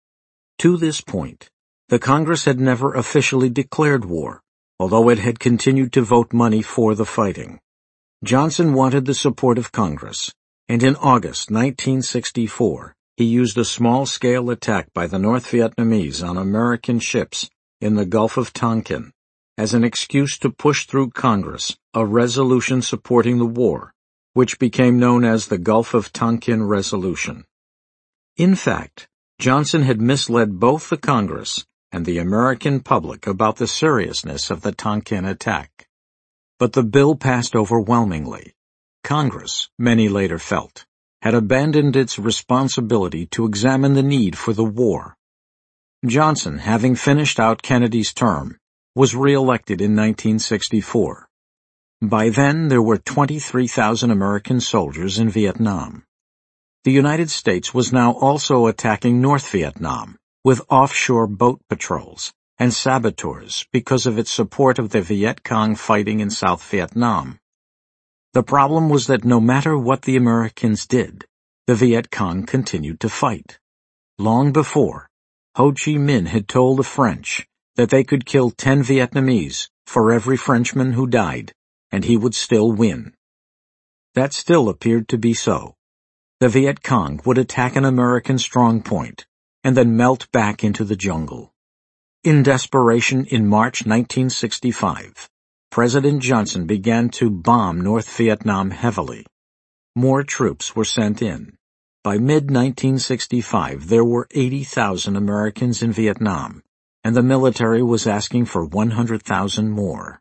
To this point, the Congress had never officially declared war, although it had continued to vote money for the fighting. Johnson wanted the support of Congress, and in August nineteen sixty-four, he used a small-scale attack by the North Vietnamese on American ships in the Gulf of Tonkin as an excuse to push through Congress a resolution supporting the war, which became known as the Gulf of Tonkin Resolution. In fact, Johnson had misled both the Congress and the American public about the seriousness of the Tonkin attack. But the bill passed overwhelmingly. Congress, many later felt, had abandoned its responsibility to examine the need for the war. Johnson, having finished out Kennedy's term, was re-elected in nineteen sixty-four. By then, there were twenty-three thousand American soldiers in Vietnam. The United States was now also attacking North Vietnam with offshore boat patrols and saboteurs because of its support of the Viet Cong fighting in South Vietnam. The problem was that no matter what the Americans did, the Viet Cong continued to fight. Long before, Ho Chi Minh had told the French that they could kill ten Vietnamese for every Frenchman who died, and he would still win. That still appeared to be so. The Viet Cong would attack an American strongpoint and then melt back into the jungle. In desperation, in March nineteen sixty-five, President Johnson began to bomb North Vietnam heavily. More troops were sent in. By mid nineteen sixty-five, there were eighty thousand Americans in Vietnam, and the military was asking for one hundred thousand more.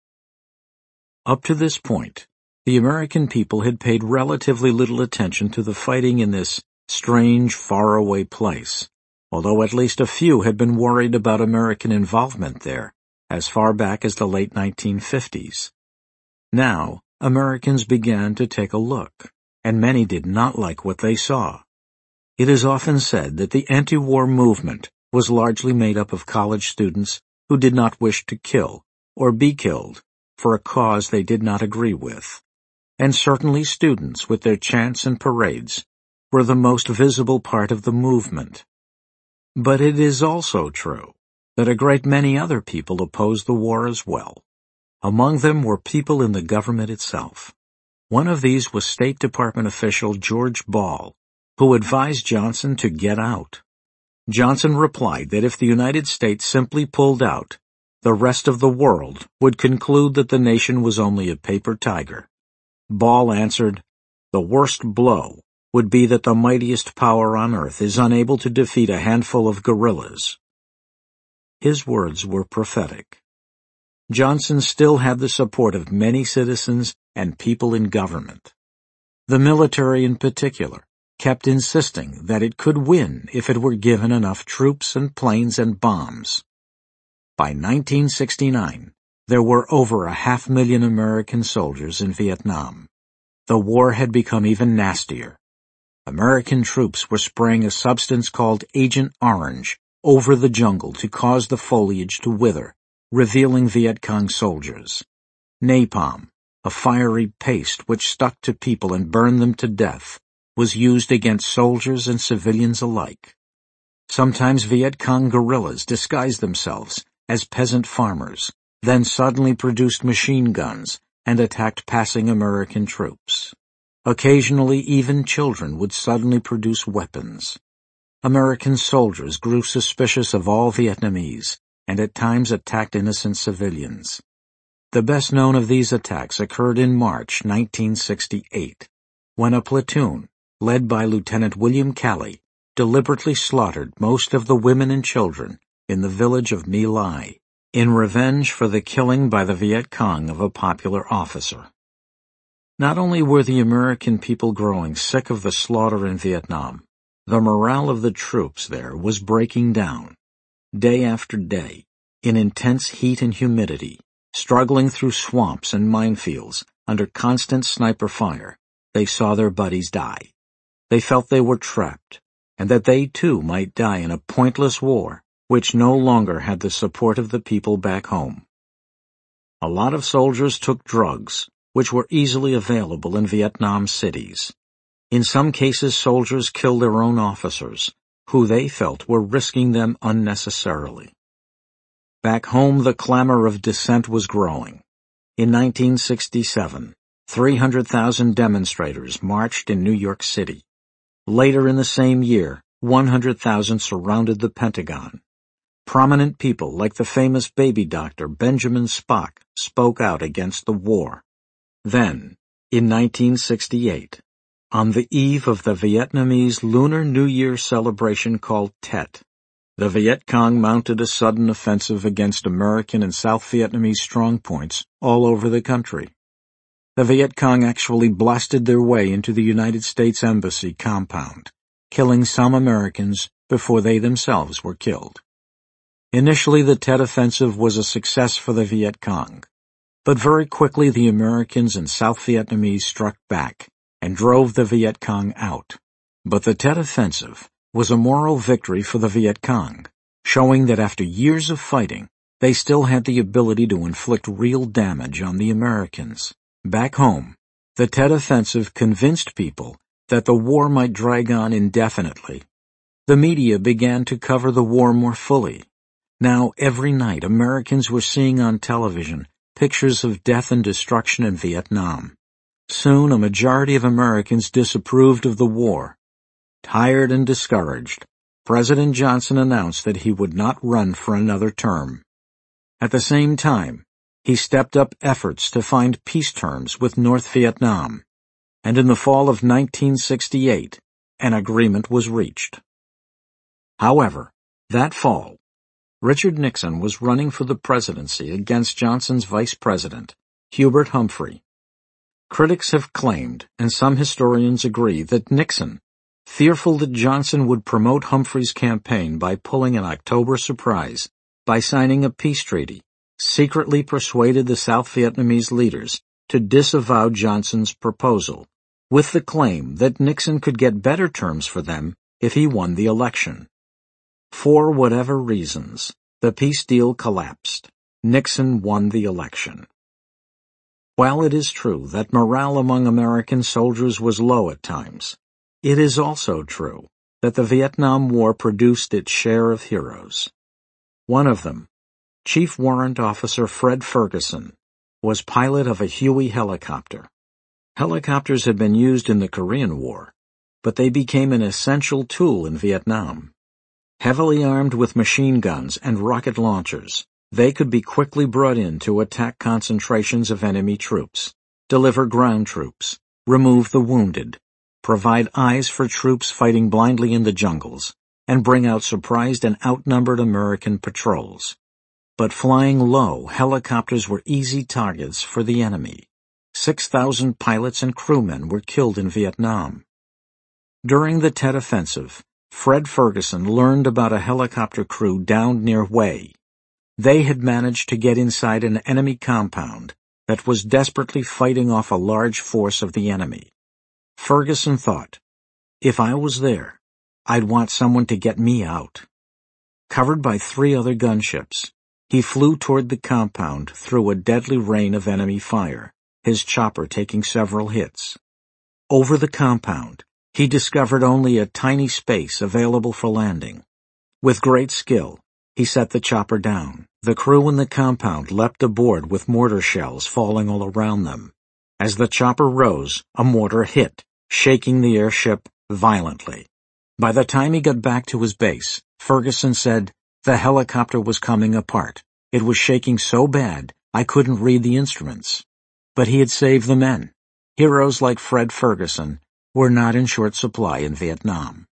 Up to this point, the American people had paid relatively little attention to the fighting in this strange, faraway place, although at least a few had been worried about American involvement there as far back as the late nineteen fifties. Now, Americans began to take a look, and many did not like what they saw. It is often said that the anti-war movement was largely made up of college students who did not wish to kill or be killed for a cause they did not agree with, and certainly students with their chants and parades were the most visible part of the movement. But it is also true that a great many other people opposed the war as well. Among them were people in the government itself. One of these was State Department official George Ball, who advised Johnson to get out. Johnson replied that if the United States simply pulled out, the rest of the world would conclude that the nation was only a paper tiger. Ball answered, "The worst blow would be that the mightiest power on earth is unable to defeat a handful of guerrillas." His words were prophetic. Johnson still had the support of many citizens and people in government. The military in particular kept insisting that it could win if it were given enough troops and planes and bombs. By nineteen sixty-nine, there were over a half million American soldiers in Vietnam. The war had become even nastier. American troops were spraying a substance called Agent Orange over the jungle to cause the foliage to wither, revealing Viet Cong soldiers. Napalm, a fiery paste which stuck to people and burned them to death, was used against soldiers and civilians alike. Sometimes Viet Cong guerrillas disguised themselves as peasant farmers, then suddenly produced machine guns and attacked passing American troops. Occasionally, even children would suddenly produce weapons. American soldiers grew suspicious of all Vietnamese and at times attacked innocent civilians. The best known of these attacks occurred in March nineteen sixty-eight, when a platoon, led by Lieutenant William Calley, deliberately slaughtered most of the women and children in the village of My Lai, in revenge for the killing by the Viet Cong of a popular officer. Not only were the American people growing sick of the slaughter in Vietnam, the morale of the troops there was breaking down. Day after day, in intense heat and humidity, struggling through swamps and minefields under constant sniper fire, they saw their buddies die. They felt they were trapped, and that they too might die in a pointless war which no longer had the support of the people back home. A lot of soldiers took drugs, which were easily available in Vietnam cities. In some cases, soldiers killed their own officers, who they felt were risking them unnecessarily. Back home, the clamor of dissent was growing. In nineteen sixty-seven, three hundred thousand demonstrators marched in New York City. Later in the same year, one hundred thousand surrounded the Pentagon. Prominent people like the famous baby doctor Benjamin Spock spoke out against the war. Then, in nineteen sixty-eight, on the eve of the Vietnamese Lunar New Year celebration called Tet, the Viet Cong mounted a sudden offensive against American and South Vietnamese strongpoints all over the country. The Viet Cong actually blasted their way into the United States Embassy compound, killing some Americans before they themselves were killed. Initially, the Tet Offensive was a success for the Viet Cong, but very quickly the Americans and South Vietnamese struck back and drove the Viet Cong out. But the Tet Offensive was a moral victory for the Viet Cong, showing that after years of fighting, they still had the ability to inflict real damage on the Americans. Back home, the Tet Offensive convinced people that the war might drag on indefinitely. The media began to cover the war more fully. Now, every night, Americans were seeing on television pictures of death and destruction in Vietnam. Soon, a majority of Americans disapproved of the war. Tired and discouraged, President Johnson announced that he would not run for another term. At the same time, he stepped up efforts to find peace terms with North Vietnam, and in the fall of nineteen sixty-eight, an agreement was reached. However, that fall, Richard Nixon was running for the presidency against Johnson's vice president, Hubert Humphrey. Critics have claimed, and some historians agree, that Nixon, fearful that Johnson would promote Humphrey's campaign by pulling an October surprise by signing a peace treaty, secretly persuaded the South Vietnamese leaders to disavow Johnson's proposal, with the claim that Nixon could get better terms for them if he won the election. For whatever reasons, the peace deal collapsed. Nixon won the election. While it is true that morale among American soldiers was low at times, it is also true that the Vietnam War produced its share of heroes. One of them, Chief Warrant Officer Fred Ferguson, was pilot of a Huey helicopter. Helicopters had been used in the Korean War, but they became an essential tool in Vietnam. Heavily armed with machine guns and rocket launchers, they could be quickly brought in to attack concentrations of enemy troops, deliver ground troops, remove the wounded, provide eyes for troops fighting blindly in the jungles, and bring out surprised and outnumbered American patrols. But flying low, helicopters were easy targets for the enemy. Six thousand pilots and crewmen were killed in Vietnam. During the Tet Offensive, Fred Ferguson learned about a helicopter crew downed near Hue. They had managed to get inside an enemy compound that was desperately fighting off a large force of the enemy. Ferguson thought, if I was there, I'd want someone to get me out. Covered by three other gunships, he flew toward the compound through a deadly rain of enemy fire, his chopper taking several hits. Over the compound, he discovered only a tiny space available for landing. With great skill, he set the chopper down. The crew in the compound leapt aboard with mortar shells falling all around them. As the chopper rose, a mortar hit, shaking the airship violently. By the time he got back to his base, Ferguson said, the helicopter was coming apart. It was shaking so bad, I couldn't read the instruments. But he had saved the men. Heroes like Fred Ferguson were not in short supply in Vietnam.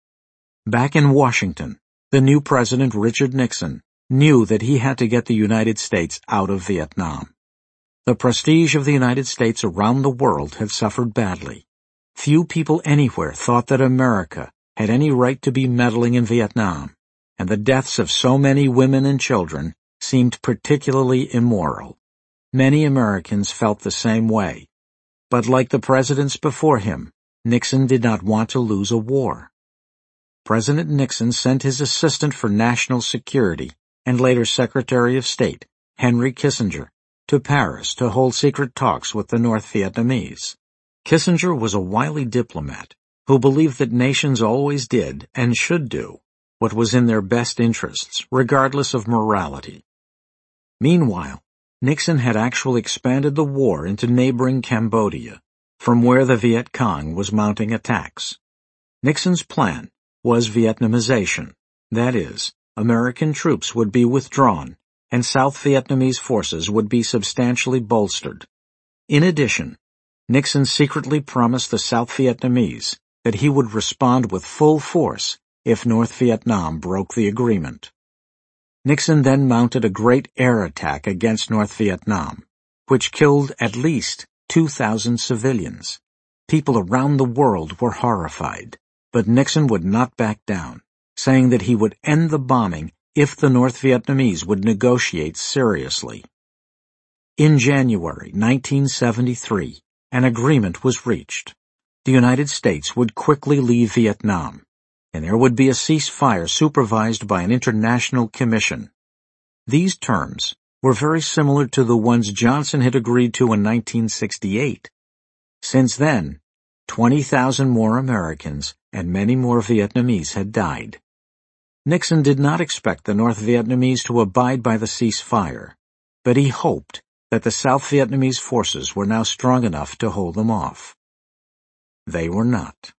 Back in Washington, the new President Richard Nixon knew that he had to get the United States out of Vietnam. The prestige of the United States around the world had suffered badly. Few people anywhere thought that America had any right to be meddling in Vietnam, and the deaths of so many women and children seemed particularly immoral. Many Americans felt the same way. But like the presidents before him, Nixon did not want to lose a war. President Nixon sent his Assistant for National Security and later Secretary of State, Henry Kissinger, to Paris to hold secret talks with the North Vietnamese. Kissinger was a wily diplomat who believed that nations always did and should do what was in their best interests, regardless of morality. Meanwhile, Nixon had actually expanded the war into neighboring Cambodia, from where the Viet Cong was mounting attacks. Nixon's plan was Vietnamization, that is, American troops would be withdrawn and South Vietnamese forces would be substantially bolstered. In addition, Nixon secretly promised the South Vietnamese that he would respond with full force if North Vietnam broke the agreement. Nixon then mounted a great air attack against North Vietnam, which killed at least two thousand civilians. People around the world were horrified, but Nixon would not back down, saying that he would end the bombing if the North Vietnamese would negotiate seriously. In January nineteen seventy-three, an agreement was reached. The United States would quickly leave Vietnam, and there would be a ceasefire supervised by an international commission. These terms were very similar to the ones Johnson had agreed to in nineteen sixty-eight. Since then, twenty thousand more Americans and many more Vietnamese had died. Nixon did not expect the North Vietnamese to abide by the ceasefire, but he hoped that the South Vietnamese forces were now strong enough to hold them off. They were not.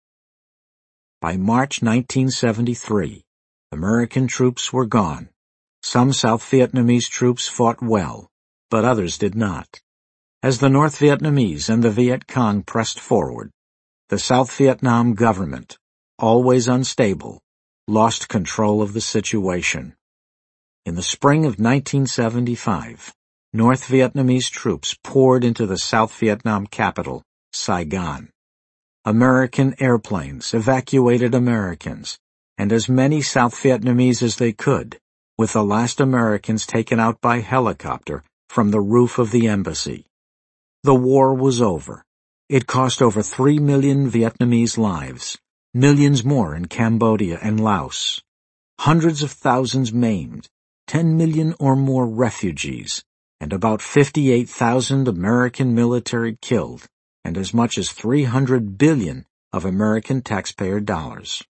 By March nineteen seventy-three, American troops were gone. Some South Vietnamese troops fought well, but others did not. As the North Vietnamese and the Viet Cong pressed forward, the South Vietnam government, always unstable, lost control of the situation. In the spring of nineteen seventy-five, North Vietnamese troops poured into the South Vietnam capital, Saigon. American airplanes evacuated Americans, and as many South Vietnamese as they could, with the last Americans taken out by helicopter from the roof of the embassy. The war was over. It cost over three million Vietnamese lives, millions more in Cambodia and Laos, hundreds of thousands maimed, ten million or more refugees, and about fifty-eight thousand American military killed, and as much as three hundred billion of American taxpayer dollars.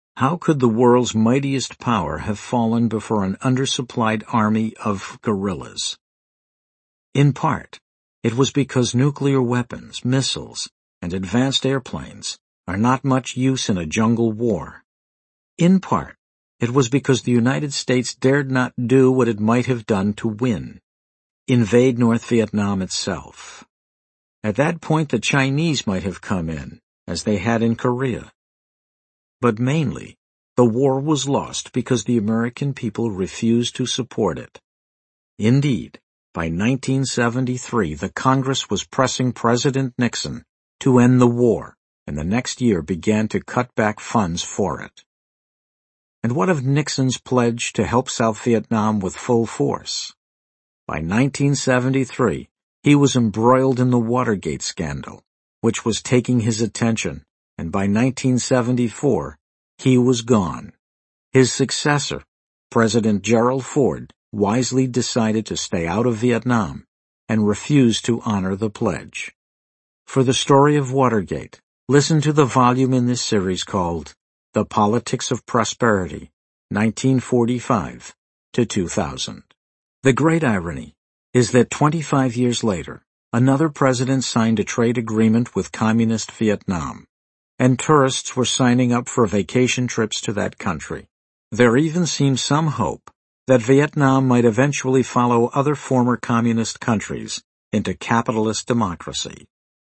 How could the world's mightiest power have fallen before an undersupplied army of guerrillas? In part, it was because nuclear weapons, missiles, and advanced airplanes are not much use in a jungle war. In part, it was because the United States dared not do what it might have done to win: invade North Vietnam itself. At that point, the Chinese might have come in, as they had in Korea. But mainly, the war was lost because the American people refused to support it. Indeed, by nineteen seventy-three, the Congress was pressing President Nixon to end the war, and the next year began to cut back funds for it. And what of Nixon's pledge to help South Vietnam with full force? By nineteen seventy-three, he was embroiled in the Watergate scandal, which was taking his attention, and by nineteen seventy-four, he was gone. His successor, President Gerald Ford, wisely decided to stay out of Vietnam and refused to honor the pledge. For the story of Watergate, listen to the volume in this series called The Politics of Prosperity, nineteen forty-five to two thousand. The great irony is that twenty-five years later, another president signed a trade agreement with communist Vietnam, and tourists were signing up for vacation trips to that country. There even seemed some hope that Vietnam might eventually follow other former communist countries into capitalist democracy.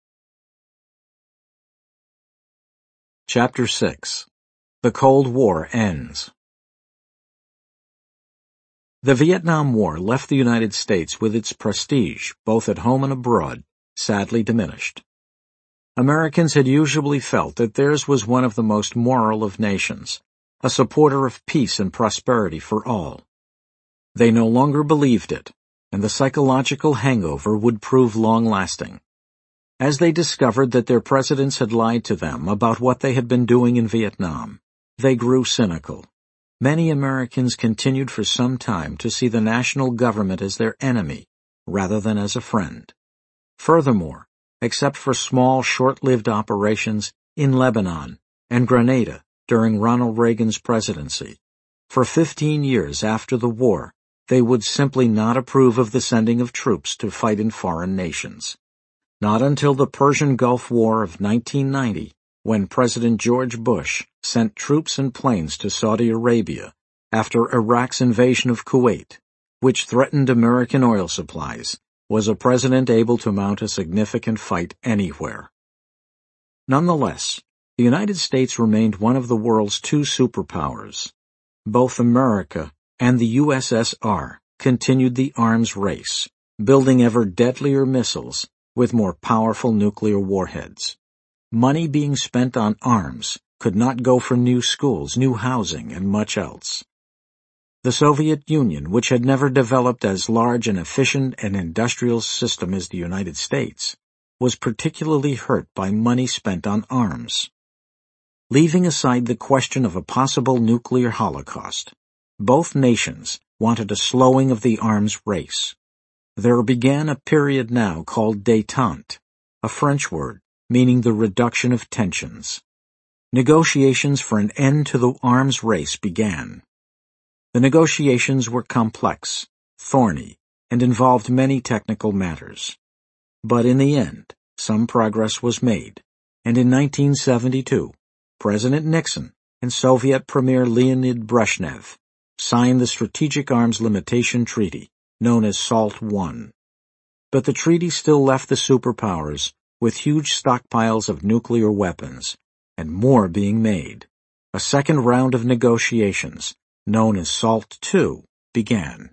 Chapter six. The Cold War Ends. The Vietnam War left the United States with its prestige, both at home and abroad, sadly diminished. Americans had usually felt that theirs was one of the most moral of nations, a supporter of peace and prosperity for all. They no longer believed it, and the psychological hangover would prove long-lasting. As they discovered that their presidents had lied to them about what they had been doing in Vietnam, they grew cynical. Many Americans continued for some time to see the national government as their enemy, rather than as a friend. Furthermore, except for small, short-lived operations in Lebanon and Grenada during Ronald Reagan's presidency, for fifteen years after the war, they would simply not approve of the sending of troops to fight in foreign nations. Not until the Persian Gulf War of nineteen ninety, when President George Bush sent troops and planes to Saudi Arabia after Iraq's invasion of Kuwait, which threatened American oil supplies, was a president able to mount a significant fight anywhere. Nonetheless, the United States remained one of the world's two superpowers. Both America and the U S S R continued the arms race, building ever deadlier missiles with more powerful nuclear warheads. Money being spent on arms could not go for new schools, new housing, and much else. The Soviet Union, which had never developed as large and efficient an industrial system as the United States, was particularly hurt by money spent on arms. Leaving aside the question of a possible nuclear holocaust, both nations wanted a slowing of the arms race. There began a period now called détente, a French word meaning the reduction of tensions. Negotiations for an end to the arms race began. The negotiations were complex, thorny, and involved many technical matters. But in the end, some progress was made, and in nineteen seventy-two, President Nixon and Soviet Premier Leonid Brezhnev signed the Strategic Arms Limitation Treaty, known as SALT one. But the treaty still left the superpowers with huge stockpiles of nuclear weapons, and more being made. A second round of negotiations, known as SALT two, began.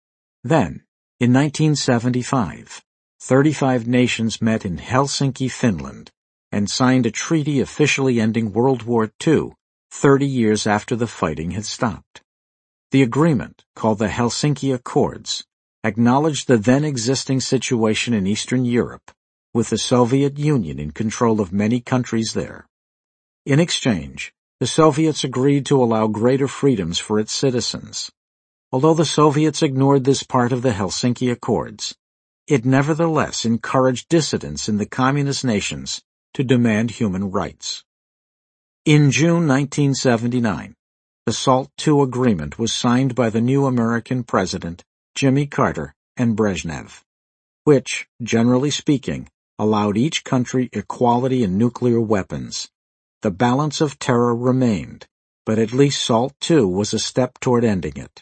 Then, in nineteen seventy-five, thirty-five nations met in Helsinki, Finland, and signed a treaty officially ending World War Two, thirty years after the fighting had stopped. The agreement, called the Helsinki Accords, acknowledged the then-existing situation in Eastern Europe, with the Soviet Union in control of many countries there. In exchange, the Soviets agreed to allow greater freedoms for its citizens. Although the Soviets ignored this part of the Helsinki Accords, it nevertheless encouraged dissidents in the communist nations to demand human rights. In June nineteen seventy-nine, the SALT two agreement was signed by the new American president, Jimmy Carter, and Brezhnev, which, generally speaking, allowed each country equality in nuclear weapons. The balance of terror remained, but at least SALT two was a step toward ending it.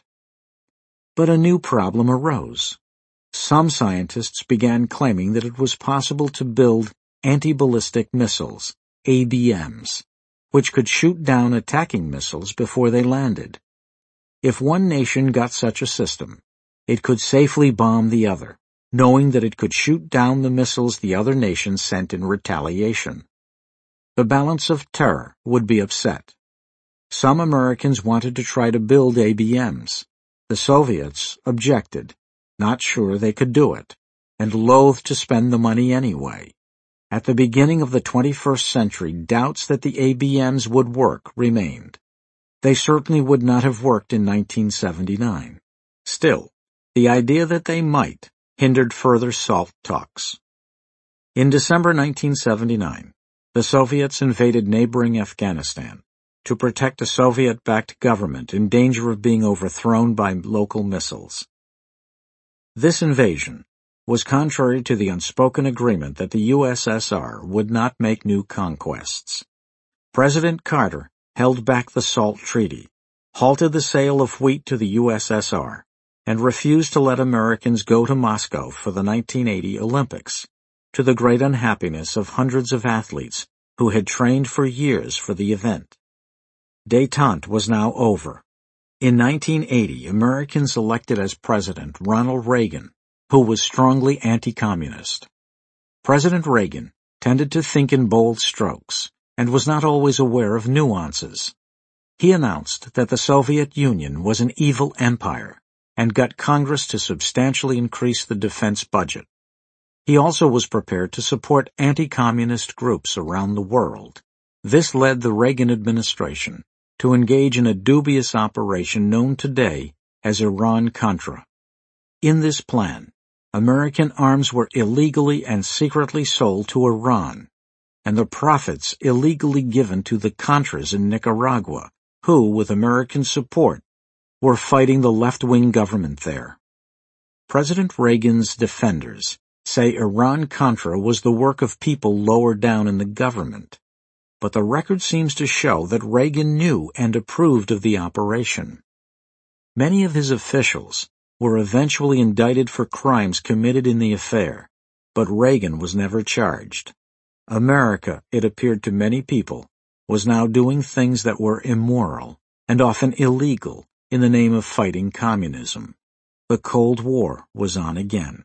But a new problem arose. Some scientists began claiming that it was possible to build anti-ballistic missiles, A B Ms, which could shoot down attacking missiles before they landed. If one nation got such a system, it could safely bomb the other, knowing that it could shoot down the missiles the other nation sent in retaliation. The balance of terror would be upset. Some Americans wanted to try to build A B Ms. The Soviets objected, not sure they could do it, and loathed to spend the money anyway. At the beginning of the twenty-first century, doubts that the A B Ms would work remained. They certainly would not have worked in nineteen seventy-nine. Still, the idea that they might hindered further SALT talks. In December nineteen seventy-nine, the Soviets invaded neighboring Afghanistan to protect a Soviet-backed government in danger of being overthrown by local missiles. This invasion was contrary to the unspoken agreement that the U S S R would not make new conquests. President Carter held back the SALT Treaty, halted the sale of wheat to the U S S R, and refused to let Americans go to Moscow for the nineteen eighty Olympics, to the great unhappiness of hundreds of athletes who had trained for years for the event. Détente was now over. In nineteen eighty, Americans elected as president Ronald Reagan, who was strongly anti-communist. President Reagan tended to think in bold strokes and was not always aware of nuances. He announced that the Soviet Union was an evil empire and got Congress to substantially increase the defense budget. He also was prepared to support anti-communist groups around the world. This led the Reagan administration to engage in a dubious operation known today as Iran-Contra. In this plan, American arms were illegally and secretly sold to Iran, and the profits illegally given to the Contras in Nicaragua, who, with American support, were fighting the left-wing government there. President Reagan's defenders say Iran-Contra was the work of people lower down in the government, but the record seems to show that Reagan knew and approved of the operation. Many of his officials were eventually indicted for crimes committed in the affair, but Reagan was never charged. America, it appeared to many people, was now doing things that were immoral and often illegal in the name of fighting communism. The Cold War was on again.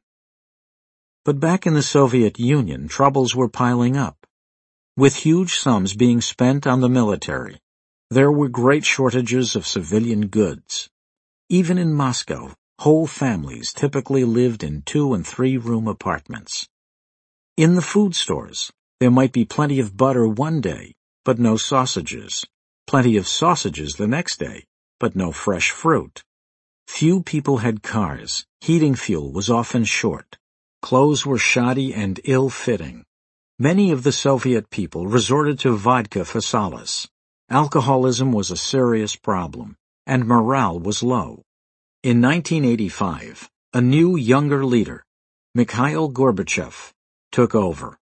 But back in the Soviet Union, troubles were piling up. With huge sums being spent on the military, there were great shortages of civilian goods. Even in Moscow, whole families typically lived in two- and three-room apartments. In the food stores, there might be plenty of butter one day, but no sausages, plenty of sausages the next day, but no fresh fruit. Few people had cars, heating fuel was often short, clothes were shoddy and ill-fitting. Many of the Soviet people resorted to vodka for solace. Alcoholism was a serious problem, and morale was low. In nineteen eighty-five, a new younger leader, Mikhail Gorbachev, took over.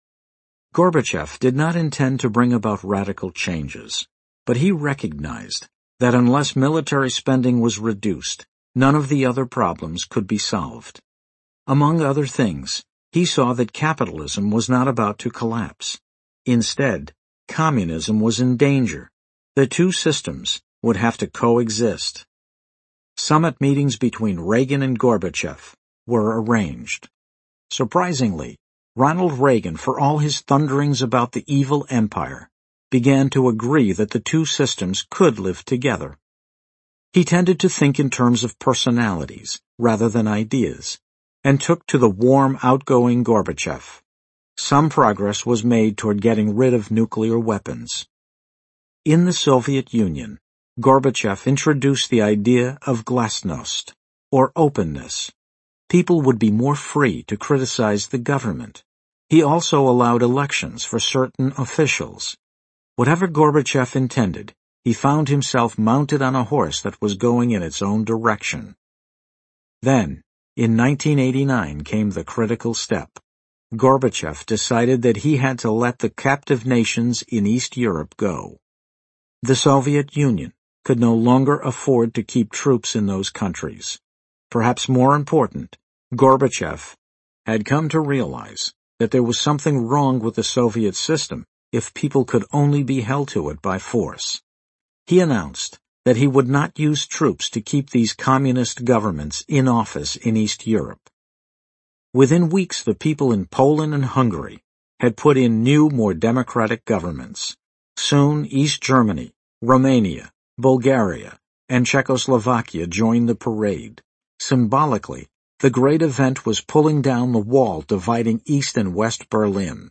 Gorbachev did not intend to bring about radical changes, but he recognized that unless military spending was reduced, none of the other problems could be solved. Among other things, he saw that capitalism was not about to collapse. Instead, communism was in danger. The two systems would have to coexist. Summit meetings between Reagan and Gorbachev were arranged. Surprisingly, Ronald Reagan, for all his thunderings about the evil empire, began to agree that the two systems could live together. He tended to think in terms of personalities rather than ideas, and took to the warm, outgoing Gorbachev. Some progress was made toward getting rid of nuclear weapons. In the Soviet Union, Gorbachev introduced the idea of glasnost, or openness. People would be more free to criticize the government. He also allowed elections for certain officials. Whatever Gorbachev intended, he found himself mounted on a horse that was going in its own direction. Then, in nineteen eighty-nine came the critical step. Gorbachev decided that he had to let the captive nations in East Europe go. The Soviet Union could no longer afford to keep troops in those countries. Perhaps more important, Gorbachev had come to realize that there was something wrong with the Soviet system if people could only be held to it by force. He announced that he would not use troops to keep these communist governments in office in East Europe. Within weeks, the people in Poland and Hungary had put in new, more democratic governments. Soon, East Germany, Romania, Bulgaria, and Czechoslovakia joined the parade. Symbolically, the great event was pulling down the wall dividing East and West Berlin.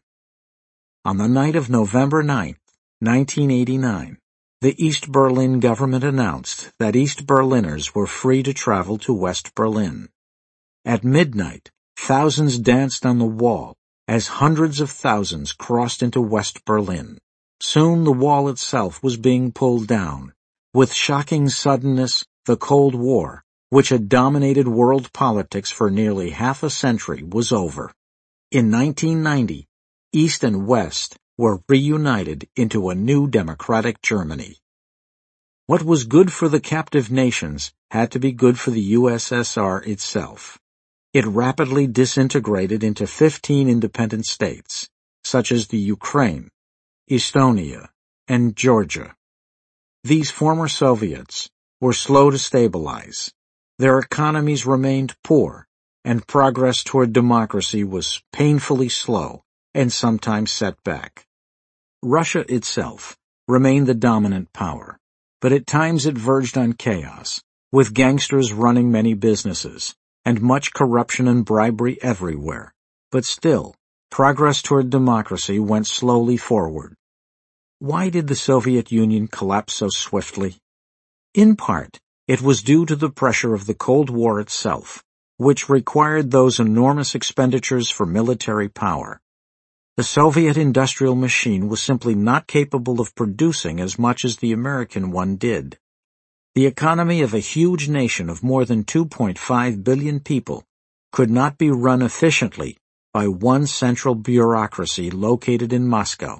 On the night of November ninth, nineteen eighty-nine, the East Berlin government announced that East Berliners were free to travel to West Berlin. At midnight, thousands danced on the wall as hundreds of thousands crossed into West Berlin. Soon the wall itself was being pulled down. With shocking suddenness, the Cold War, which had dominated world politics for nearly half a century, was over. In nineteen ninety, East and West were reunited into a new democratic Germany. What was good for the captive nations had to be good for the U S S R itself. It rapidly disintegrated into fifteen independent states, such as the Ukraine, Estonia, and Georgia. These former Soviets were slow to stabilize. Their economies remained poor, and progress toward democracy was painfully slow and sometimes set back. Russia itself remained the dominant power, but at times it verged on chaos, with gangsters running many businesses, and much corruption and bribery everywhere. But still, progress toward democracy went slowly forward. Why did the Soviet Union collapse so swiftly? In part, it was due to the pressure of the Cold War itself, which required those enormous expenditures for military power. The Soviet industrial machine was simply not capable of producing as much as the American one did. The economy of a huge nation of more than two point five billion people could not be run efficiently by one central bureaucracy located in Moscow.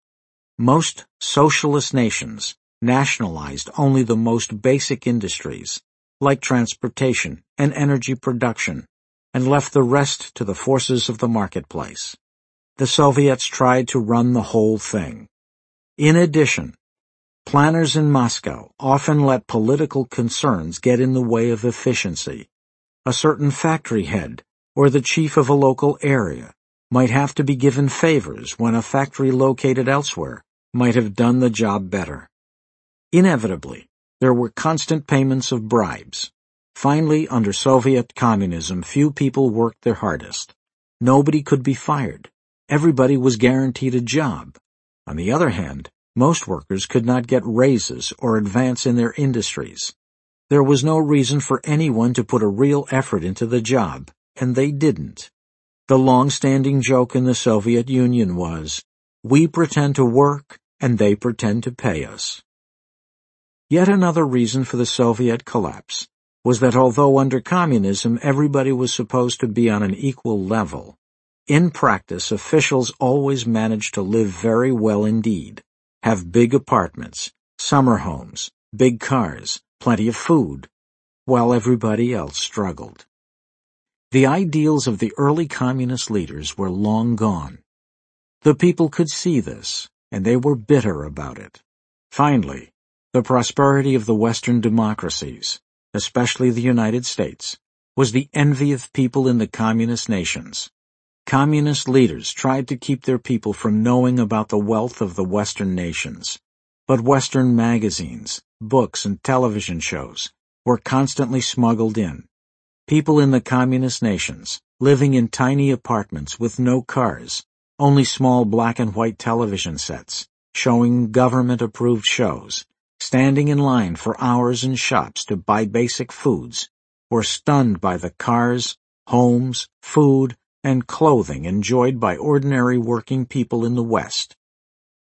Most socialist nations nationalized only the most basic industries, like transportation and energy production, and left the rest to the forces of the marketplace. The Soviets tried to run the whole thing. In addition, planners in Moscow often let political concerns get in the way of efficiency. A certain factory head or the chief of a local area might have to be given favors when a factory located elsewhere might have done the job better. Inevitably, there were constant payments of bribes. Finally, under Soviet communism, few people worked their hardest. Nobody could be fired. Everybody was guaranteed a job. On the other hand, most workers could not get raises or advance in their industries. There was no reason for anyone to put a real effort into the job, and they didn't. The long-standing joke in the Soviet Union was, "We pretend to work, and they pretend to pay us." Yet another reason for the Soviet collapse was that although under communism everybody was supposed to be on an equal level, in practice officials always managed to live very well indeed, have big apartments, summer homes, big cars, plenty of food, while everybody else struggled. The ideals of the early communist leaders were long gone. The people could see this, and they were bitter about it. Finally, the prosperity of the Western democracies, especially the United States, was the envy of people in the communist nations. Communist leaders tried to keep their people from knowing about the wealth of the Western nations, but Western magazines, books, and television shows were constantly smuggled in. People in the communist nations, living in tiny apartments with no cars, only small black and white television sets, showing government-approved shows, standing in line for hours in shops to buy basic foods, were stunned by the cars, homes, food, and clothing enjoyed by ordinary working people in the West.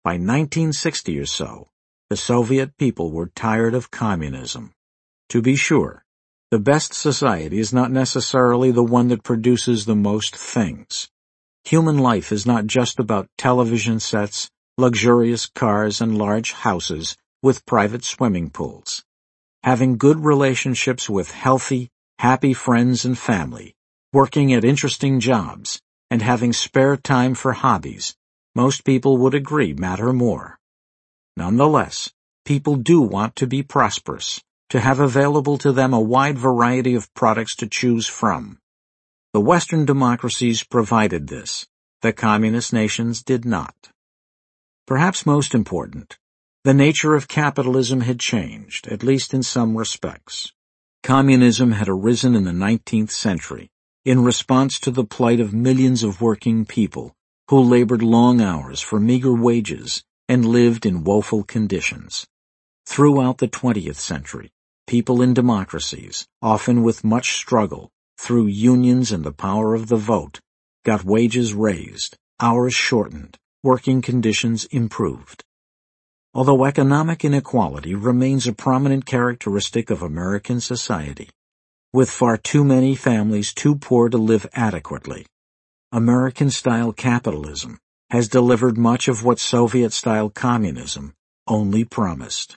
By nineteen sixty or so, the Soviet people were tired of communism. To be sure, the best society is not necessarily the one that produces the most things. Human life is not just about television sets, luxurious cars, and large houses with private swimming pools. Having good relationships with healthy, happy friends and family, working at interesting jobs, and having spare time for hobbies, most people would agree matter more. Nonetheless, people do want to be prosperous, to have available to them a wide variety of products to choose from. The Western democracies provided this. The communist nations did not. Perhaps most important, the nature of capitalism had changed, at least in some respects. Communism had arisen in the nineteenth century in response to the plight of millions of working people who labored long hours for meager wages and lived in woeful conditions. Throughout the twentieth century, people in democracies, often with much struggle, through unions and the power of the vote, got wages raised, hours shortened, working conditions improved. Although economic inequality remains a prominent characteristic of American society, with far too many families too poor to live adequately, American-style capitalism has delivered much of what Soviet-style communism only promised.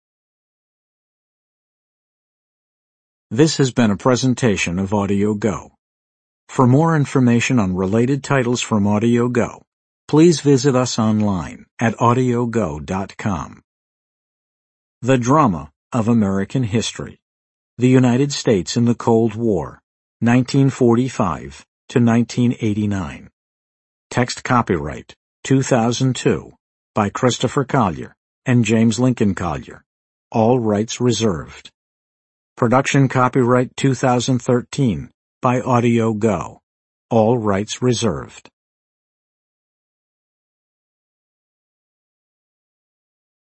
This has been a presentation of AudioGo. For more information on related titles from AudioGo, please visit us online at audio go dot com. The Drama of American History. The United States in the Cold War, nineteen forty-five to nineteen eighty-nine. Text copyright two thousand two by Christopher Collier and James Lincoln Collier. All rights reserved. Production copyright two thousand thirteen by AudioGo. All rights reserved.